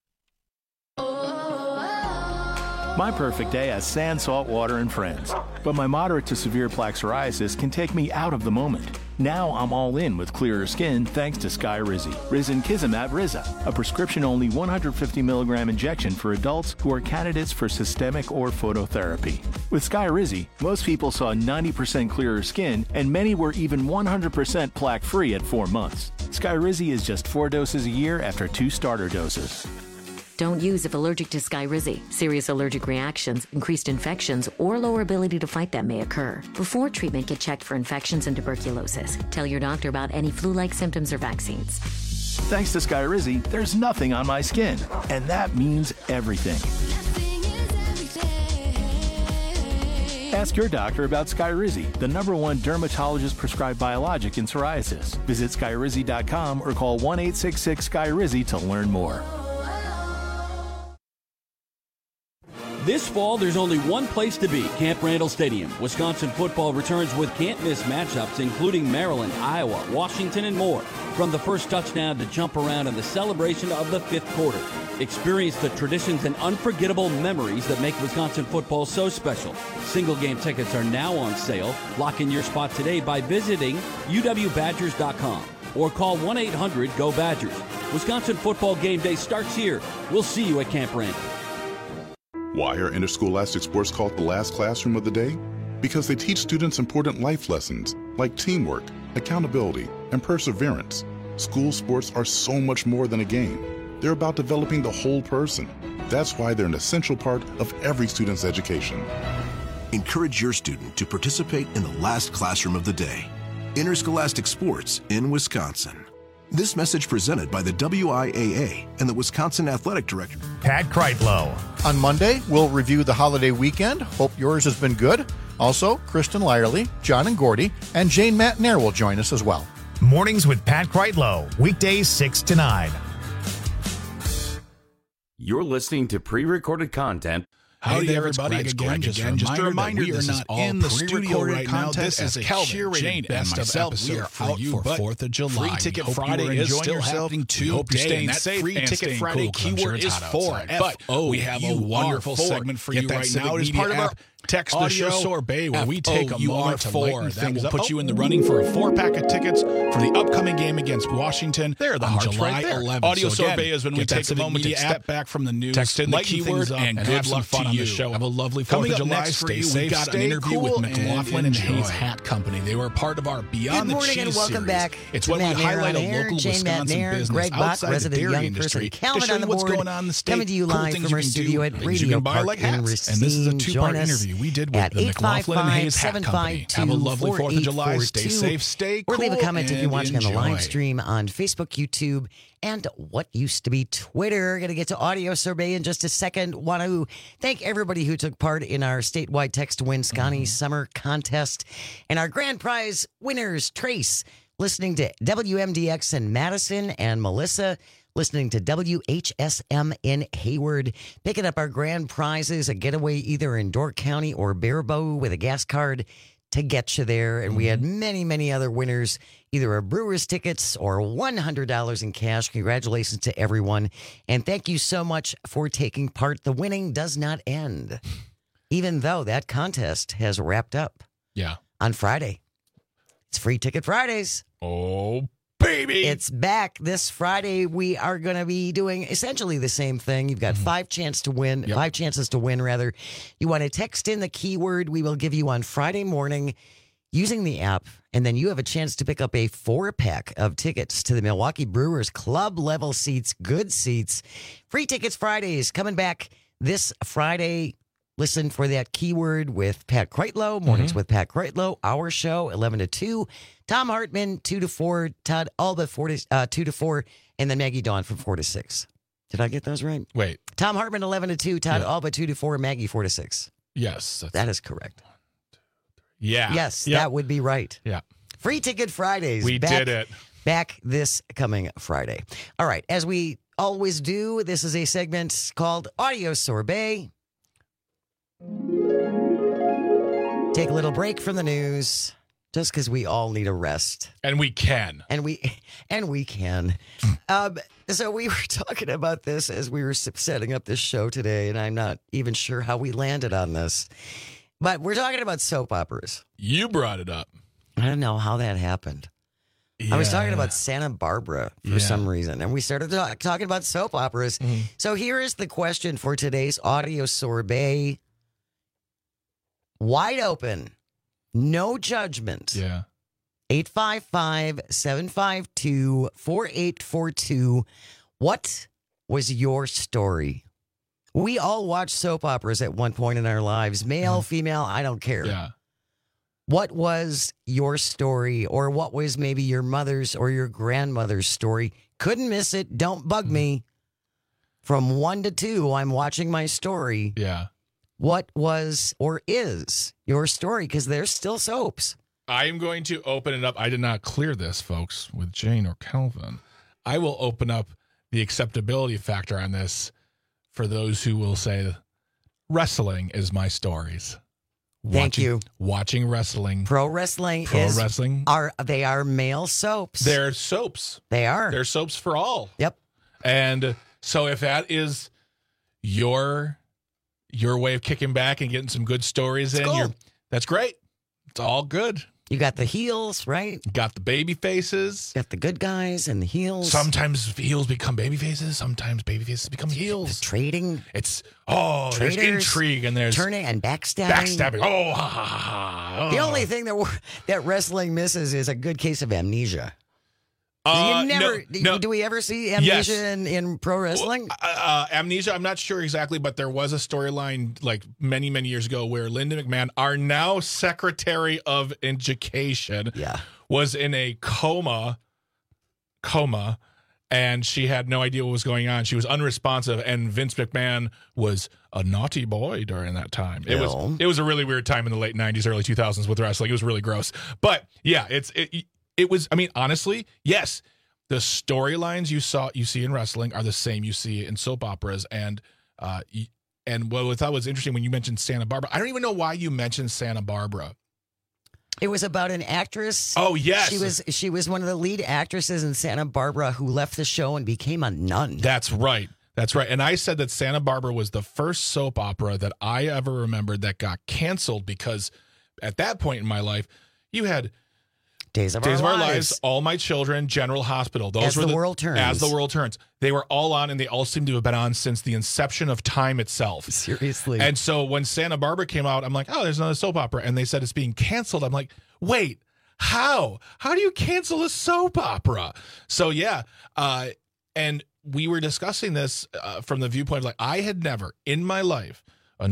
My perfect day has sand, salt water, and friends. But my moderate to severe plaque psoriasis can take me out of the moment. Now I'm all in with clearer skin thanks to Skyrizi. Risankizumab Riza, a prescription-only 150 milligram injection for adults who are candidates for systemic or phototherapy. With Skyrizi, most people saw 90% clearer skin, and many were even 100% plaque-free at 4 months. Skyrizi is just 4 doses a year after 2 starter doses. Don't use if allergic to Skyrizi. Serious allergic reactions, increased infections, or lower ability to fight them may occur. Before treatment, get checked for infections and tuberculosis. Tell your doctor about any flu-like symptoms or vaccines. Thanks to Skyrizi, there's nothing on my skin, and that means everything. Ask your doctor about Skyrizi, the #1 dermatologist-prescribed biologic in psoriasis. Visit Skyrizi.com or call 1-866-SKYRIZI to learn more. This fall, there's only one place to be, Camp Randall Stadium. Wisconsin football returns with can't-miss matchups, including Maryland, Iowa, Washington, and more. From the first touchdown to jump around in the celebration of the 5th quarter. Experience the traditions and unforgettable memories that make Wisconsin football so special. Single-game tickets are now on sale. Lock in your spot today by visiting uwbadgers.com or call 1-800-GO-BADGERS. Wisconsin football game day starts here. We'll see you at Camp Randall. Why are interscholastic sports called the last classroom of the day? Because they teach students important life lessons like teamwork, accountability, and perseverance. School sports are so much more than a game. They're about developing the whole person. That's why they're an essential part of every student's education. Encourage your student to participate in the last classroom of the day. Interscholastic Sports in Wisconsin. This message presented by the WIAA and the Wisconsin Athletic Director. Pat Kreitlow. On Monday, we'll review the holiday weekend. Hope yours has been good. Also, Kristen Lyerly, John and Gordy, and Jane Matnair will join us as well. Mornings with Pat Kreitlow, weekdays 6 to 9. You're listening to pre-recorded content. Howdy there, everybody. It's Greg again. Just a reminder, we are not in the studio right now. This is a curated best of episode for you, but 4th of July. Free Ticket Friday is still happening today. Hope you're staying safe. Free Ticket Friday keyword is for. But we have a wonderful segment for you right now. It is part of our Text the Show Sorbet, where we take a moment to lighten things up. That will put you in the running for a 4-pack of tickets for the upcoming game against Washington. There, the hearts July 11th. Audio Sorbet is when we take a moment to step back from the news, text in the keyword, and good luck fun on the show. Have a lovely 4th of July. Stay safe. We've got an interview with McLaughlin and Hayes Hat Company. They were part of our Beyond the Cheese series. Good morning and welcome back. It's when we highlight a local Jane Wisconsin Matnair, business Greg Bach, outside the resident dairy young industry person, Calvin to show on you the what's board, going on in the state. coming to you live from our studio at Radio Park in Racine. And this is a two-part Join us interview we did with at the McLaughlin and Hayes Hat Company. Have a lovely 4th of July. Stay safe, stay cool, or leave a comment if you're watching on the live enjoy. stream on Facebook, YouTube, and what used to be Twitter. Going to get to Audio Sorbet in just a second. Want to thank everybody who took part in our statewide Text to Win Scotty Summer Contest. And our grand prize winners, Trace, listening to WMDX in Madison, and Melissa, listening to WHSM in Hayward, picking up our grand prizes, a getaway either in Door County or Baraboo with a gas card to get you there. And we had many, many other winners, either a Brewers tickets or $100 in cash. Congratulations to everyone. And thank you so much for taking part. The winning does not end, even though that contest has wrapped up. Yeah. On Friday. It's Free Ticket Fridays. Oh, baby. It's back this Friday. We are going to be doing essentially the same thing. You've got 5 chances to win, Yep. 5 chances to win, rather. You want to text in the keyword we will give you on Friday morning using the app, and then you have a chance to pick up a 4-pack of tickets to the Milwaukee Brewers club level seats, good seats. Free Tickets Fridays coming back this Friday. Listen for that keyword with Pat Kreitlow, Mornings with Pat Kreitlow, our show, 11 to 2. Tom Hartman, 2 to 4. Todd Alba, 2 to 4. And then Maggie Dawn from 4 to 6. Did I get those right? Wait. Tom Hartman, 11 to 2. Todd Alba, 2 to 4. Maggie, 4 to 6. Yes. That is correct. Yeah. Yes, Yep. that would be right. Yeah. Free Ticket Fridays. We did it. Back this coming Friday. All right. As we always do, this is a segment called Audio Sorbet. Take a little break from the news, just because we all need a rest. And we can. And we can. So we were talking about this as we were setting up this show today, and I'm not even sure how we landed on this. But we're talking about soap operas. You brought it up. I don't know how that happened. I was talking about Santa Barbara for some reason, and we started talking about soap operas. So here is the question for today's Audio Sorbet. Wide open. No judgment. Yeah. 855-752-4842. What was your story? We all watch soap operas at one point in our lives. Male, female, I don't care. Yeah. What was your story, or what was maybe your mother's or your grandmother's story? Couldn't miss it. Don't bug me. From 1 to 2, I'm watching my story. Yeah. What was or is your story? Because there's still soaps. I am going to open it up. I did not clear this, folks, with Jane or Calvin. I will open up the acceptability factor on this for those who will say wrestling is my stories. Thank you. Watching wrestling. Pro wrestling they are male soaps. They're soaps. They are. They're soaps for all. Yep. And so if that is your way of kicking back and getting some good stories in, cool. that's great. It's all good. You got the heels, right? Got the baby faces. Got the good guys and the heels. Sometimes heels become baby faces. Sometimes baby faces become heels. The trading. It's, there's intrigue and there's turning and backstabbing. Backstabbing. Oh, ha, ha, ha. Oh. The only thing that wrestling misses is a good case of amnesia. Do we ever see amnesia in pro wrestling? Amnesia, I'm not sure exactly, but there was a storyline like many, many years ago where Linda McMahon, our now Secretary of Education, was in a coma, and she had no idea what was going on. She was unresponsive, and Vince McMahon was a naughty boy during that time. It was a really weird time in the late 90s, early 2000s with wrestling. It was really gross. But yeah, it was, I mean, honestly, yes, the storylines you see in wrestling are the same you see in soap operas. And what I thought was interesting when you mentioned Santa Barbara, I don't even know why you mentioned Santa Barbara. It was about an actress. Oh, yes. She was one of the lead actresses in Santa Barbara who left the show and became a nun. That's right. And I said that Santa Barbara was the first soap opera that I ever remembered that got canceled because at that point in my life, you had Days of Our Lives, All My Children, General Hospital. Those As were the World Turns. As the World Turns. They were all on, and they all seem to have been on since the inception of time itself. Seriously. And so when Santa Barbara came out, I'm like, oh, there's another soap opera. And they said it's being canceled. I'm like, wait, how? How do you cancel a soap opera? So, yeah. And we were discussing this from the viewpoint of like, I had never in my life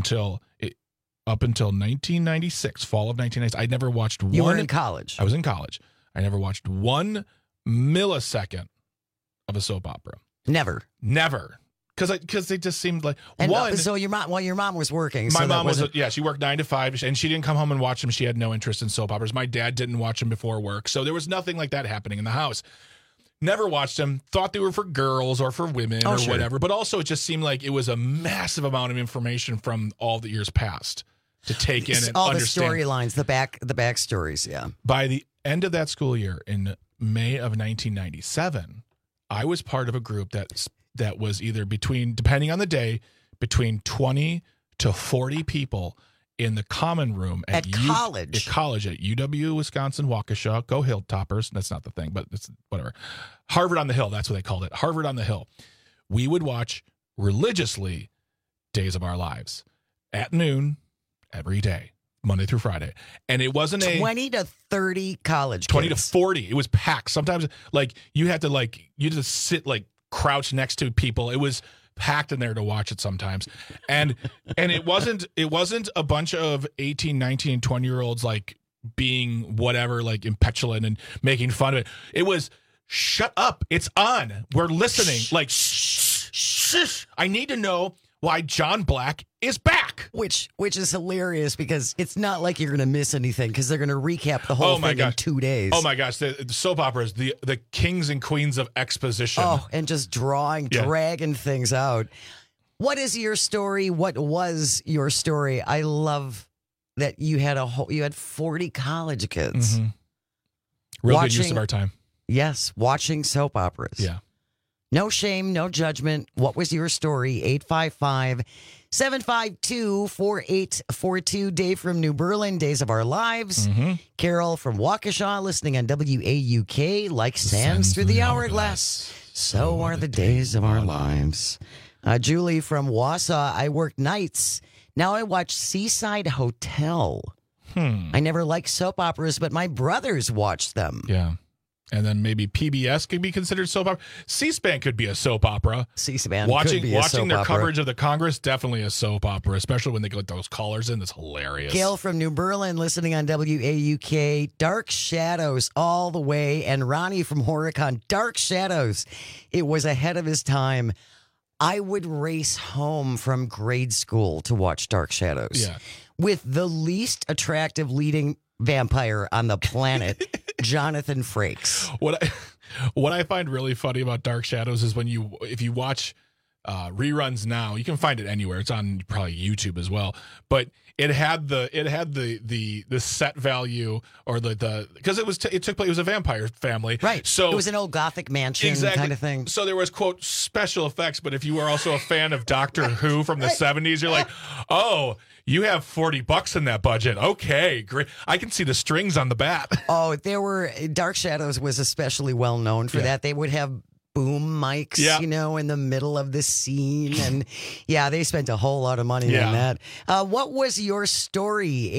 up until 1996, fall of 1996, I'd never watched one. You were in college. I was in college. I never watched 1 millisecond of a soap opera. Never. Because they just seemed like So your mom was working. My mom was she worked 9 to 5, and she didn't come home and watch them. She had no interest in soap operas. My dad didn't watch them before work, so there was nothing like that happening in the house. Never watched them. Thought they were for girls or for women or whatever. But also, it just seemed like it was a massive amount of information from all the years past to take in and all understand. The storylines, the backstories, yeah. By the end of that school year, in May of 1997, I was part of a group that was either depending on the day, between 20 to 40 people in the common room at college. At UW, Wisconsin, Waukesha. Go Hilltoppers. That's not the thing, but it's whatever. Harvard on the Hill. That's what they called it. Harvard on the Hill. We would watch religiously Days of Our Lives at noon every day, Monday through Friday. And it wasn't 20 to 30 college kids. 20 to 40. It was packed. Sometimes you had to sit crouch next to people. It was packed in there to watch it sometimes. And it wasn't a bunch of 18, 19, and 20-year-olds being whatever, impetulant and making fun of it. It was shut up. It's on. We're listening. Shh. I need to know why John Black is back. Which is hilarious because it's not like you're going to miss anything because they're going to recap the whole thing in 2 days. Oh, my gosh. The soap operas, the kings and queens of exposition. Oh, and just dragging things out. What is your story? What was your story? I love that you had 40 college kids. Mm-hmm. Real good use of our time. Yes, watching soap operas. Yeah. No shame, no judgment. What was your story? 855-752-4842. Dave from New Berlin, Days of Our Lives. Mm-hmm. Carol from Waukesha, listening on WAUK. Like sands through the hourglass, so are the days of our lives. Julie from Wausau, I work nights. Now I watch Seaside Hotel. I never liked soap operas, but my brothers watched them. Yeah. And then maybe PBS could be considered soap opera. C-SPAN could be a soap opera. C-SPAN could be a soap Watching their opera. coverage of the Congress, definitely a soap opera, especially when they get those callers in. That's hilarious. Gail from New Berlin, listening on WAUK. Dark Shadows all the way. And Ronnie from Horicon. Dark Shadows. It was ahead of his time. I would race home from grade school to watch Dark Shadows. Yeah. With the least attractive leading vampire on the planet, Jonathan Frakes. What I find really funny about Dark Shadows is if you watch reruns now. You can find it anywhere. It's on probably YouTube as well. But it had the set value or the because it took place. It was a vampire family, right? So it was an old Gothic mansion kind of thing. So there was quote special effects. But if you were also a fan of Doctor Who from the 70s, you're like, oh, you have $40 in that budget. Okay, great. I can see the strings on the bat. Oh, Dark Shadows was especially well known for that. They would have boom mics, in the middle of the scene. And they spent a whole lot of money on that. What was your story?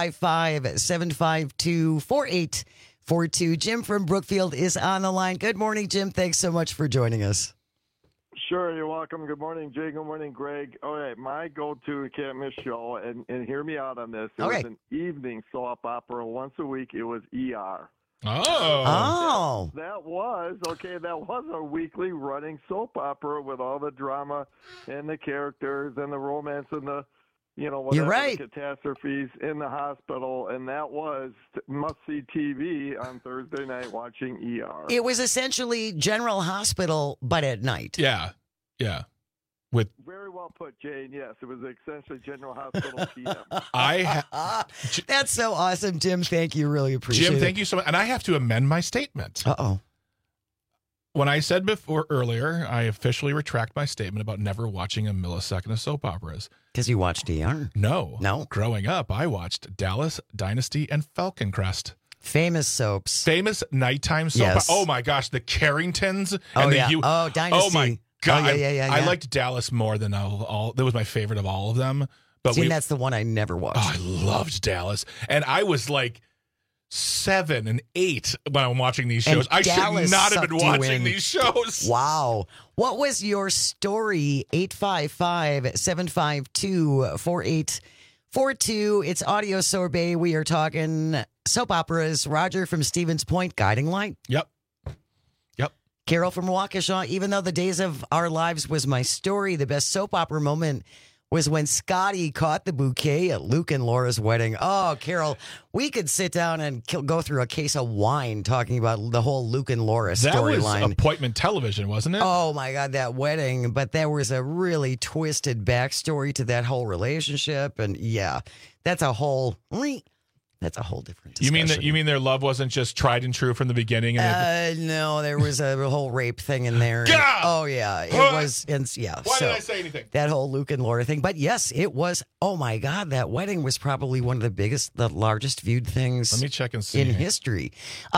855-752-4842. Jim from Brookfield is on the line. Good morning, Jim. Thanks so much for joining us. Sure, you're welcome. Good morning, Jay. Good morning, Greg. All right, my go-to can't miss show, and hear me out on this. It was an evening soap opera once a week. It was ER. Oh. That was a weekly running soap opera with all the drama and the characters and the romance and the, You're right. The catastrophes in the hospital. And that was must-see TV on Thursday night watching ER. It was essentially General Hospital, but at night. Yeah. Very well put, Jane. Yes, it was essentially General Hospital PM. That's so awesome, Jim. Thank you. Really appreciate it. Jim, thank you so much. And I have to amend my statement. Uh-oh. When I said earlier, I officially retract my statement about never watching a millisecond of soap operas. Because you watched ER? No. Growing up, I watched Dallas, Dynasty, and Falcon Crest. Famous soaps. Famous nighttime soap. Yes. Oh, my gosh. The Carringtons. Dynasty. Oh, my God. Yeah. I liked Dallas more than all. That was my favorite of all of them. But that's the one I never watched. Oh, I loved Dallas. And I was like 7 and 8 when I'm watching these shows. I should not have been watching these shows. Wow. What was your story? 855-752-4842. It's Audio Sorbet. We are talking soap operas. Roger from Stevens Point, Guiding Light. Yep. Carol from Waukesha. Even though The Days of Our Lives was my story, the best soap opera moment was when Scotty caught the bouquet at Luke and Laura's wedding. Oh, Carol, we could sit down and go through a case of wine talking about the whole Luke and Laura storyline. That was appointment television, wasn't it? Oh, my God, that wedding. But there was a really twisted backstory to that whole relationship. And, that's a whole different discussion. You mean their love wasn't just tried and true from the beginning? No, there was a whole rape thing in there. God! It was. And, Why did I say anything? That whole Luke and Laura thing. But yes, it was. Oh my God, that wedding was probably one of the largest viewed things. Let me check and see in history.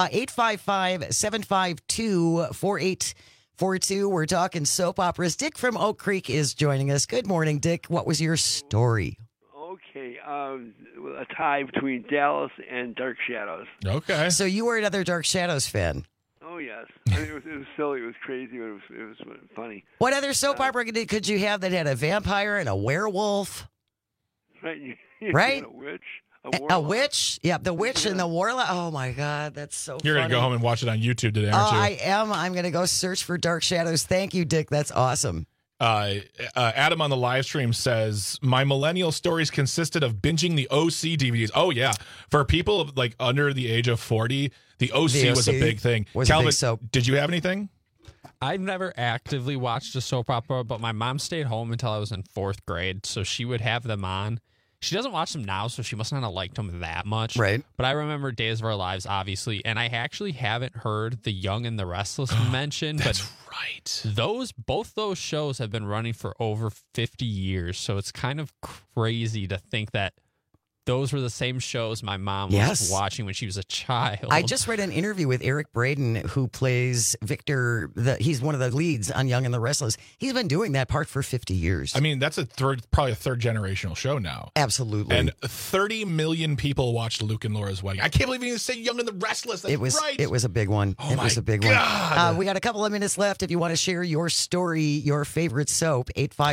855-752-4842. We're talking soap operas. Dick from Oak Creek is joining us. Good morning, Dick. What was your story? Okay, a tie between Dallas and Dark Shadows. Okay. So you were another Dark Shadows fan. Oh, yes. I mean, it was silly. It was crazy, but it was funny. What other soap opera could you have that had a vampire and a werewolf? Right. Right? A witch. A witch? Yeah, the witch and the warlock. Oh, my God. That's so You're going to go home and watch it on YouTube today, aren't you? I am. I'm going to go search for Dark Shadows. Thank you, Dick. That's awesome. Adam on the live stream says, my millennial stories consisted of binging the OC DVDs. Oh, yeah. For people like under the age of 40, the OC was a big thing. Calvin, did you have anything? I've never actively watched a soap opera, but my mom stayed home until I was in 4th grade, so she would have them on. She doesn't watch them now, so she must not have liked them that much. Right. But I remember Days of Our Lives, obviously, and I actually haven't heard The Young and the Restless mentioned. That's right. Both those shows have been running for over 50 years, so it's kind of crazy to think that those were the same shows my mom was watching when she was a child. I just read an interview with Eric Braeden, who plays Victor. He's one of the leads on Young and the Restless. He's been doing that part for 50 years. I mean, that's probably a third generational show now. Absolutely. And 30 million people watched Luke and Laura's wedding. I can't believe you even say Young and the Restless. That's right. It was a big one. Oh, it was a big God. one. We got a couple of minutes left. If you want to share your story, your favorite soap,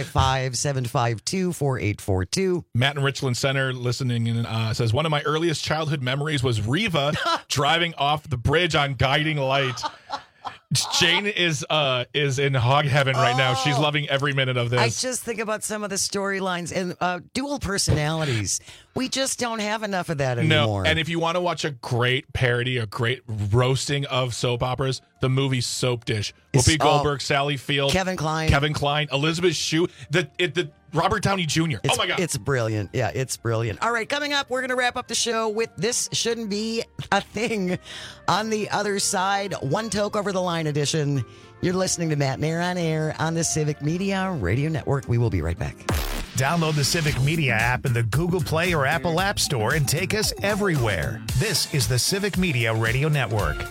855-752-4842. Matt in Richland Center listening in says, one of my earliest childhood memories was Reva driving off the bridge on Guiding Light. Jane is in hog heaven right now. She's loving every minute of this. I just think about some of the storylines and dual personalities. We just don't have enough of that anymore. No, and if you want to watch a great parody, a great roasting of soap operas, the movie Soap Dish. Whoopi Goldberg, Sally Field, Kevin Kline, Elizabeth Shue, the Robert Downey Jr. Oh my God. It's brilliant. Yeah, it's brilliant. All right, coming up, we're going to wrap up the show with This Shouldn't Be a Thing. On the other side, One Toke Over the Line edition. You're listening to Matt Nair on Air on the Civic Media Radio Network. We will be right back. Download the Civic Media app in the Google Play or Apple App Store and take us everywhere. This is the Civic Media Radio Network.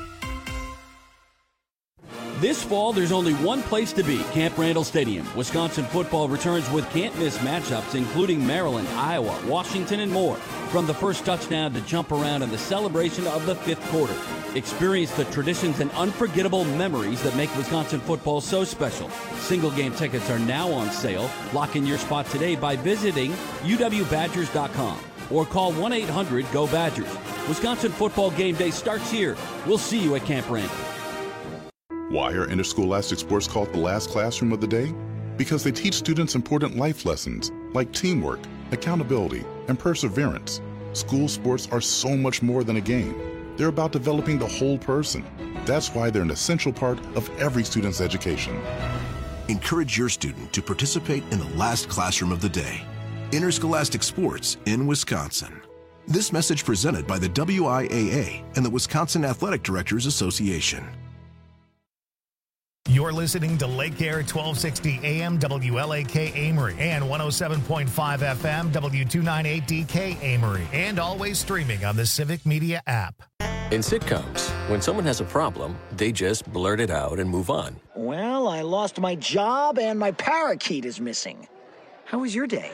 This fall, there's only one place to be, Camp Randall Stadium. Wisconsin football returns with can't-miss matchups, including Maryland, Iowa, Washington, and more. From the first touchdown to jump around and the celebration of the fifth quarter. Experience the traditions and unforgettable memories that make Wisconsin football so special. Single-game tickets are now on sale. Lock in your spot today by visiting uwbadgers.com or call 1-800-GO-BADGERS. Wisconsin football game day starts here. We'll see you at Camp Randall. Why are interscholastic sports called the last classroom of the day? Because they teach students important life lessons like teamwork, accountability, and perseverance. School sports are so much more than a game. They're about developing the whole person. That's why they're an essential part of every student's education. Encourage your student to participate in the last classroom of the day. Interscholastic sports in Wisconsin. This message presented by the WIAA and the Wisconsin Athletic Directors Association. You're listening to Lake Air 1260 AM WLAK Amory and 107.5 FM W298DK Amory, and always streaming on the Civic Media app. In sitcoms, when someone has a problem, they just blurt it out and move on. Well, I lost my job and my parakeet is missing. How was your day?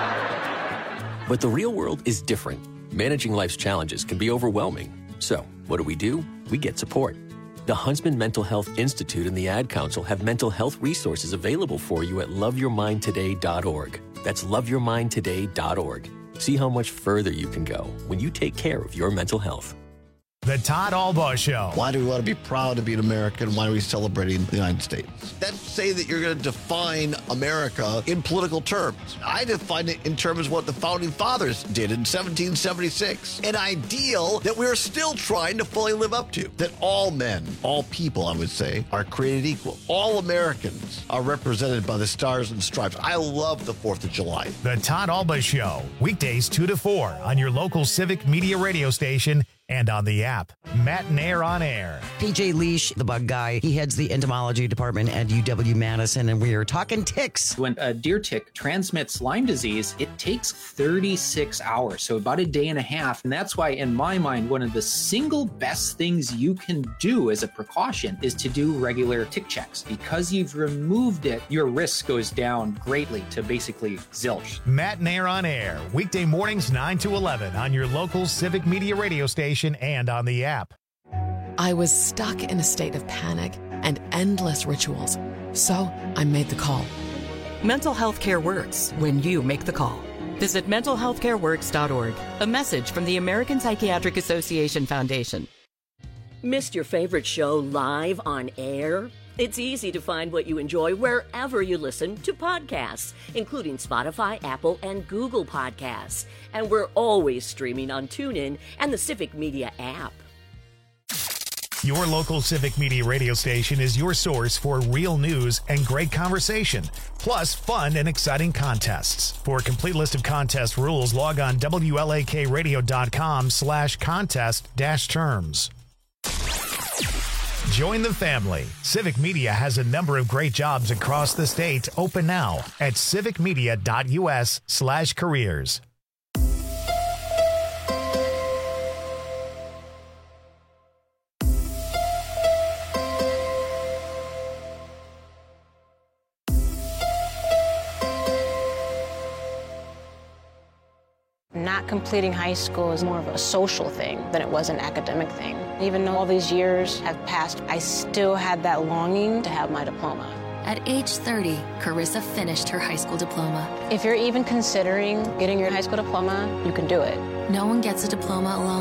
But the real world is different. Managing life's challenges can be overwhelming. So, what do? We get support. The Huntsman Mental Health Institute and the Ad Council have mental health resources available for you at loveyourmindtoday.org. That's loveyourmindtoday.org. See how much further you can go when you take care of your mental health. The Todd Albaugh Show. Why do we want to be proud to be an American? Why are we celebrating the United States? That's say that you're going to define America in political terms. I define it in terms of what the Founding Fathers did in 1776. An ideal that we're still trying to fully live up to. That all men, all people, I would say, are created equal. All Americans are represented by the stars and stripes. I love the 4th of July. The Todd Albaugh Show. Weekdays 2 to 4 on your local Civic Media radio station and on the app. Matt Nair on Air. PJ Leash, the bug guy, he heads the entomology department at UW-Madison, and we are talking ticks. When a deer tick transmits Lyme disease, it takes 36 hours, so about a day and a half. And that's why, in my mind, one of the single best things you can do as a precaution is to do regular tick checks. Because you've removed it, your risk goes down greatly to basically zilch. Matt Nair on Air, weekday mornings 9 to 11 on your local Civic Media radio station and on the app. I was stuck in a state of panic and endless rituals, so I made the call. Mental health care works when you make the call. Visit mentalhealthcareworks.org. A message from the American Psychiatric Association Foundation. Missed your favorite show live on air? It's easy to find what you enjoy wherever you listen to podcasts, including Spotify, Apple, and Google Podcasts. And we're always streaming on TuneIn and the Civic Media app. Your local Civic Media radio station is your source for real news and great conversation, plus fun and exciting contests. For a complete list of contest rules, log on WLAKradio.com/contest-terms. Join the family. Civic Media has a number of great jobs across the state open now at civicmedia.us/careers. Not completing high school is more of a social thing than it was an academic thing. Even though all these years have passed, I still had that longing to have my diploma. At age 30, Carissa finished her high school diploma. If you're even considering getting your high school diploma, you can do it. No one gets a diploma alone.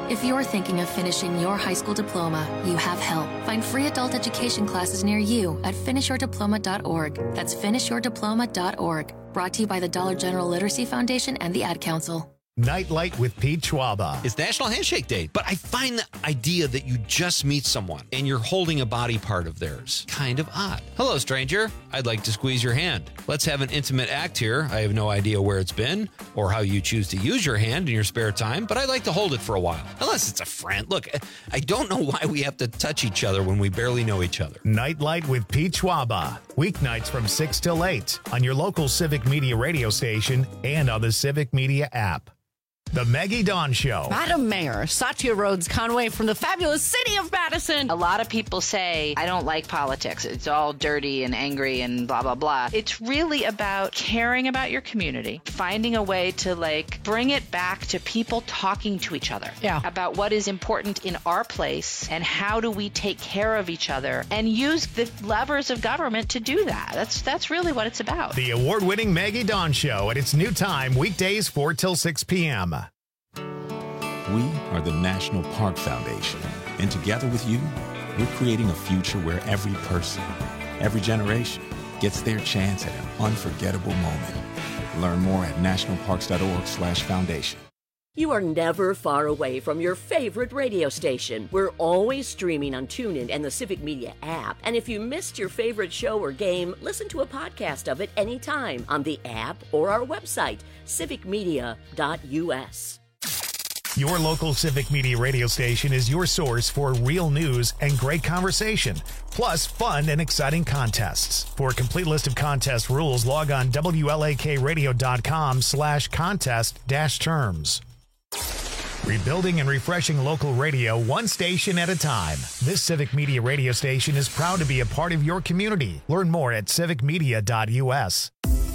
If you're thinking of finishing your high school diploma, you have help. Find free adult education classes near you at finishyourdiploma.org. That's finishyourdiploma.org. Brought to you by the Dollar General Literacy Foundation and the Ad Council. Nightlight with Pete Schwaba. It's National Handshake Day, but I find the idea that you just meet someone and you're holding a body part of theirs kind of odd. Hello, stranger. I'd like to squeeze your hand. Let's have an intimate act here. I have no idea where it's been or how you choose to use your hand in your spare time, but I'd like to hold it for a while. Unless it's a friend. Look, I don't know why we have to touch each other when we barely know each other. Nightlight with Pete Schwaba. Weeknights from 6 till 8 on your local Civic Media radio station and on the Civic Media app. The Maggie Dawn Show. Madam Mayor, Satya Rhodes Conway from the fabulous city of Madison. A lot of people say, I don't like politics. It's all dirty and angry and blah, blah, blah. It's really about caring about your community, finding a way to bring it back to people talking to each other about what is important in our place and how do we take care of each other and use the levers of government to do that. That's really what it's about. The award-winning Maggie Dawn Show at its new time, weekdays 4 till 6 p.m. We are the National Park Foundation, and together with you, we're creating a future where every person, every generation, gets their chance at an unforgettable moment. Learn more at nationalparks.org/foundation. You are never far away from your favorite radio station. We're always streaming on TuneIn and the Civic Media app. And if you missed your favorite show or game, listen to a podcast of it anytime on the app or our website, civicmedia.us. Your local Civic Media radio station is your source for real news and great conversation, plus fun and exciting contests. For a complete list of contest rules, log on WLAKradio.com/contest-terms. Rebuilding and refreshing local radio one station at a time. This Civic Media radio station is proud to be a part of your community. Learn more at civicmedia.us.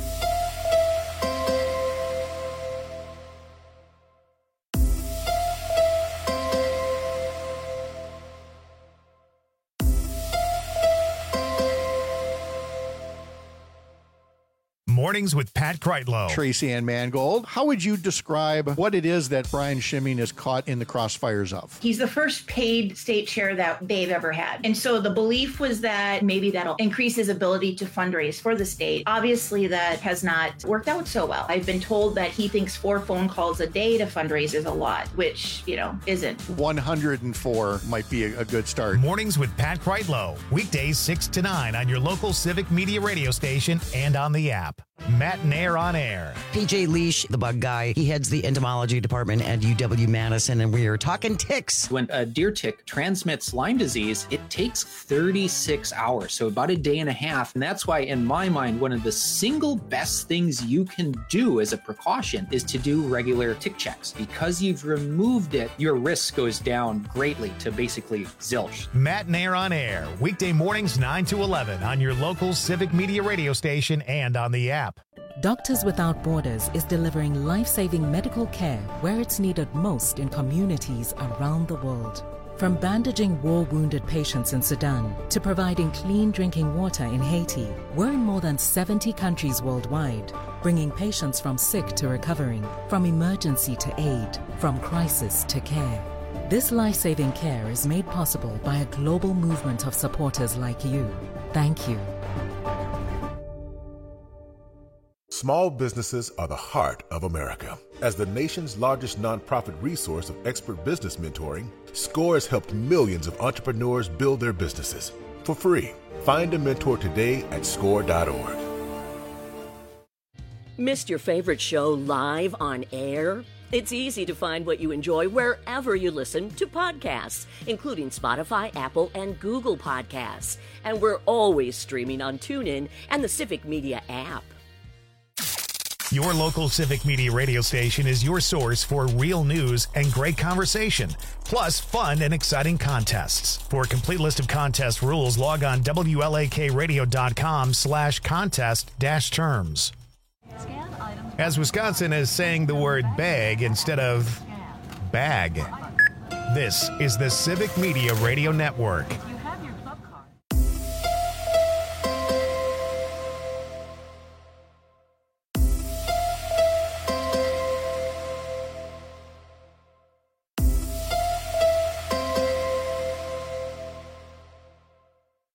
Mornings with Pat Kreitlow. Tracy Ann Mangold. How would you describe what it is that Brian Schimming is caught in the crossfires of? He's the first paid state chair that they've ever had. And so the belief was that maybe that'll increase his ability to fundraise for the state. Obviously, that has not worked out so well. I've been told that he thinks 4 phone calls a day to fundraise is a lot, which, isn't. 104 might be a good start. Mornings with Pat Kreitlow. Weekdays 6 to 9 on your local Civic Media radio station and on the app. Matt Nair on air. PJ Leash, the bug guy, he heads the entomology department at UW-Madison, and we are talking ticks. When a deer tick transmits Lyme disease, it takes 36 hours, so about a day and a half. And that's why, in my mind, one of the single best things you can do as a precaution is to do regular tick checks. Because you've removed it, your risk goes down greatly to basically zilch. Matt Nair on air, weekday mornings 9 to 11 on your local Civic Media radio station and on the app. Doctors Without Borders is delivering life-saving medical care where it's needed most in communities around the world. From bandaging war-wounded patients in Sudan to providing clean drinking water in Haiti, we're in more than 70 countries worldwide, bringing patients from sick to recovering, from emergency to aid, from crisis to care. This life-saving care is made possible by a global movement of supporters like you. Thank you. Small businesses are the heart of America. As the nation's largest nonprofit resource of expert business mentoring, SCORE has helped millions of entrepreneurs build their businesses for free. Find a mentor today at score.org. Missed your favorite show live on air? It's easy to find what you enjoy wherever you listen to podcasts, including Spotify, Apple, and Google Podcasts. And we're always streaming on TuneIn and the Civic Media app. Your local Civic Media radio station is your source for real news and great conversation, plus fun and exciting contests. For a complete list of contest rules, log on WLAKradio.com/contest-terms. As Wisconsin is saying the word bag instead of bag. This is the Civic Media Radio Network.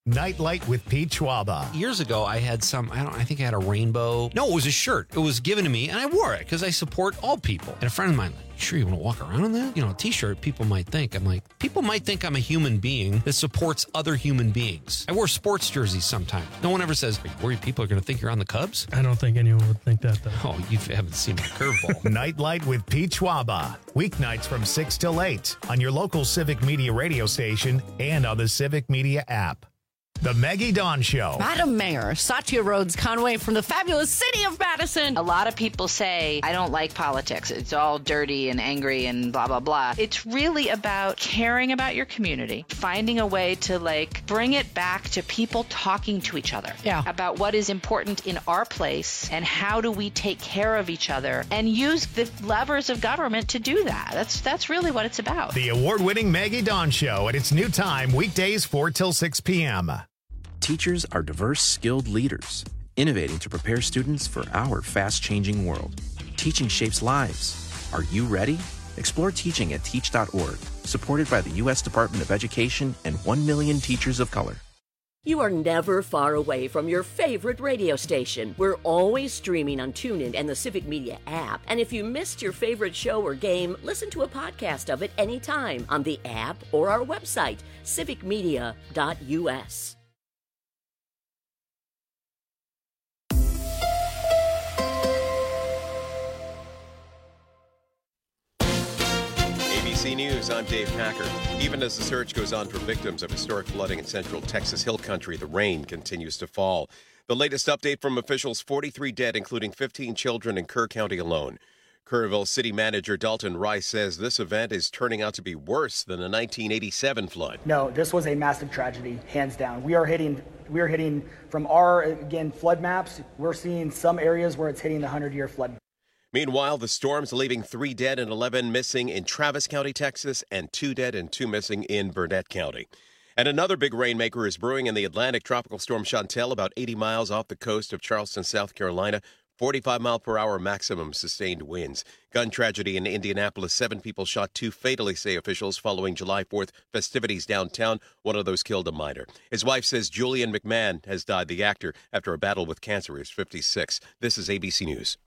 Nightlight with Pete Schwaba. Years ago, I had I think I had a rainbow. No, it was a shirt. It was given to me, and I wore it because I support all people. And a friend of mine, sure you want to walk around in that? You know, a t-shirt, people might think. I'm like, people might think I'm a human being that supports other human beings. I wear sports jerseys sometimes. No one ever says, are you worried people are going to think you're on the Cubs? I don't think anyone would think that, though. Oh, you haven't seen my curveball. Nightlight with Pete Schwaba. Weeknights from 6 till 8 on your local Civic Media radio station and on the Civic Media app. The Maggie Dawn Show. Madam Mayor, Satya Rhodes Conway from the fabulous city of Madison. A lot of people say, I don't like politics. It's all dirty and angry and blah, blah, blah. It's really about caring about your community, finding a way to bring it back to people talking to each other about what is important in our place and how do we take care of each other and use the levers of government to do that. That's really what it's about. The award-winning Maggie Dawn Show at its new time, weekdays 4 till 6 p.m. Teachers are diverse, skilled leaders, innovating to prepare students for our fast-changing world. Teaching shapes lives. Are you ready? Explore teaching at teach.org, supported by the U.S. Department of Education and 1 million teachers of color. You are never far away from your favorite radio station. We're always streaming on TuneIn and the Civic Media app. And if you missed your favorite show or game, listen to a podcast of it anytime on the app or our website, civicmedia.us. ABC News, I'm Dave Packer. Even as the search goes on for victims of historic flooding in central Texas Hill Country, the rain continues to fall. The latest update from officials, 43 dead, including 15 children in Kerr County alone. Kerrville City Manager Dalton Rice says this event is turning out to be worse than the 1987 flood. No, this was a massive tragedy, hands down. We are hitting from our, again, flood maps. We're seeing some areas where it's hitting the 100-year flood. Meanwhile, the storm's leaving 3 dead and 11 missing in Travis County, Texas, and 2 dead and 2 missing in Burnett County. And another big rainmaker is brewing in the Atlantic. Tropical storm Chantel, about 80 miles off the coast of Charleston, South Carolina. 45-mile-per-hour maximum sustained winds. Gun tragedy in Indianapolis. 7 people shot, 2 fatally, say officials, following July 4th festivities downtown. One of those killed a minor. His wife says Julian McMahon has died, the actor, after a battle with cancer. He's 56. This is ABC News.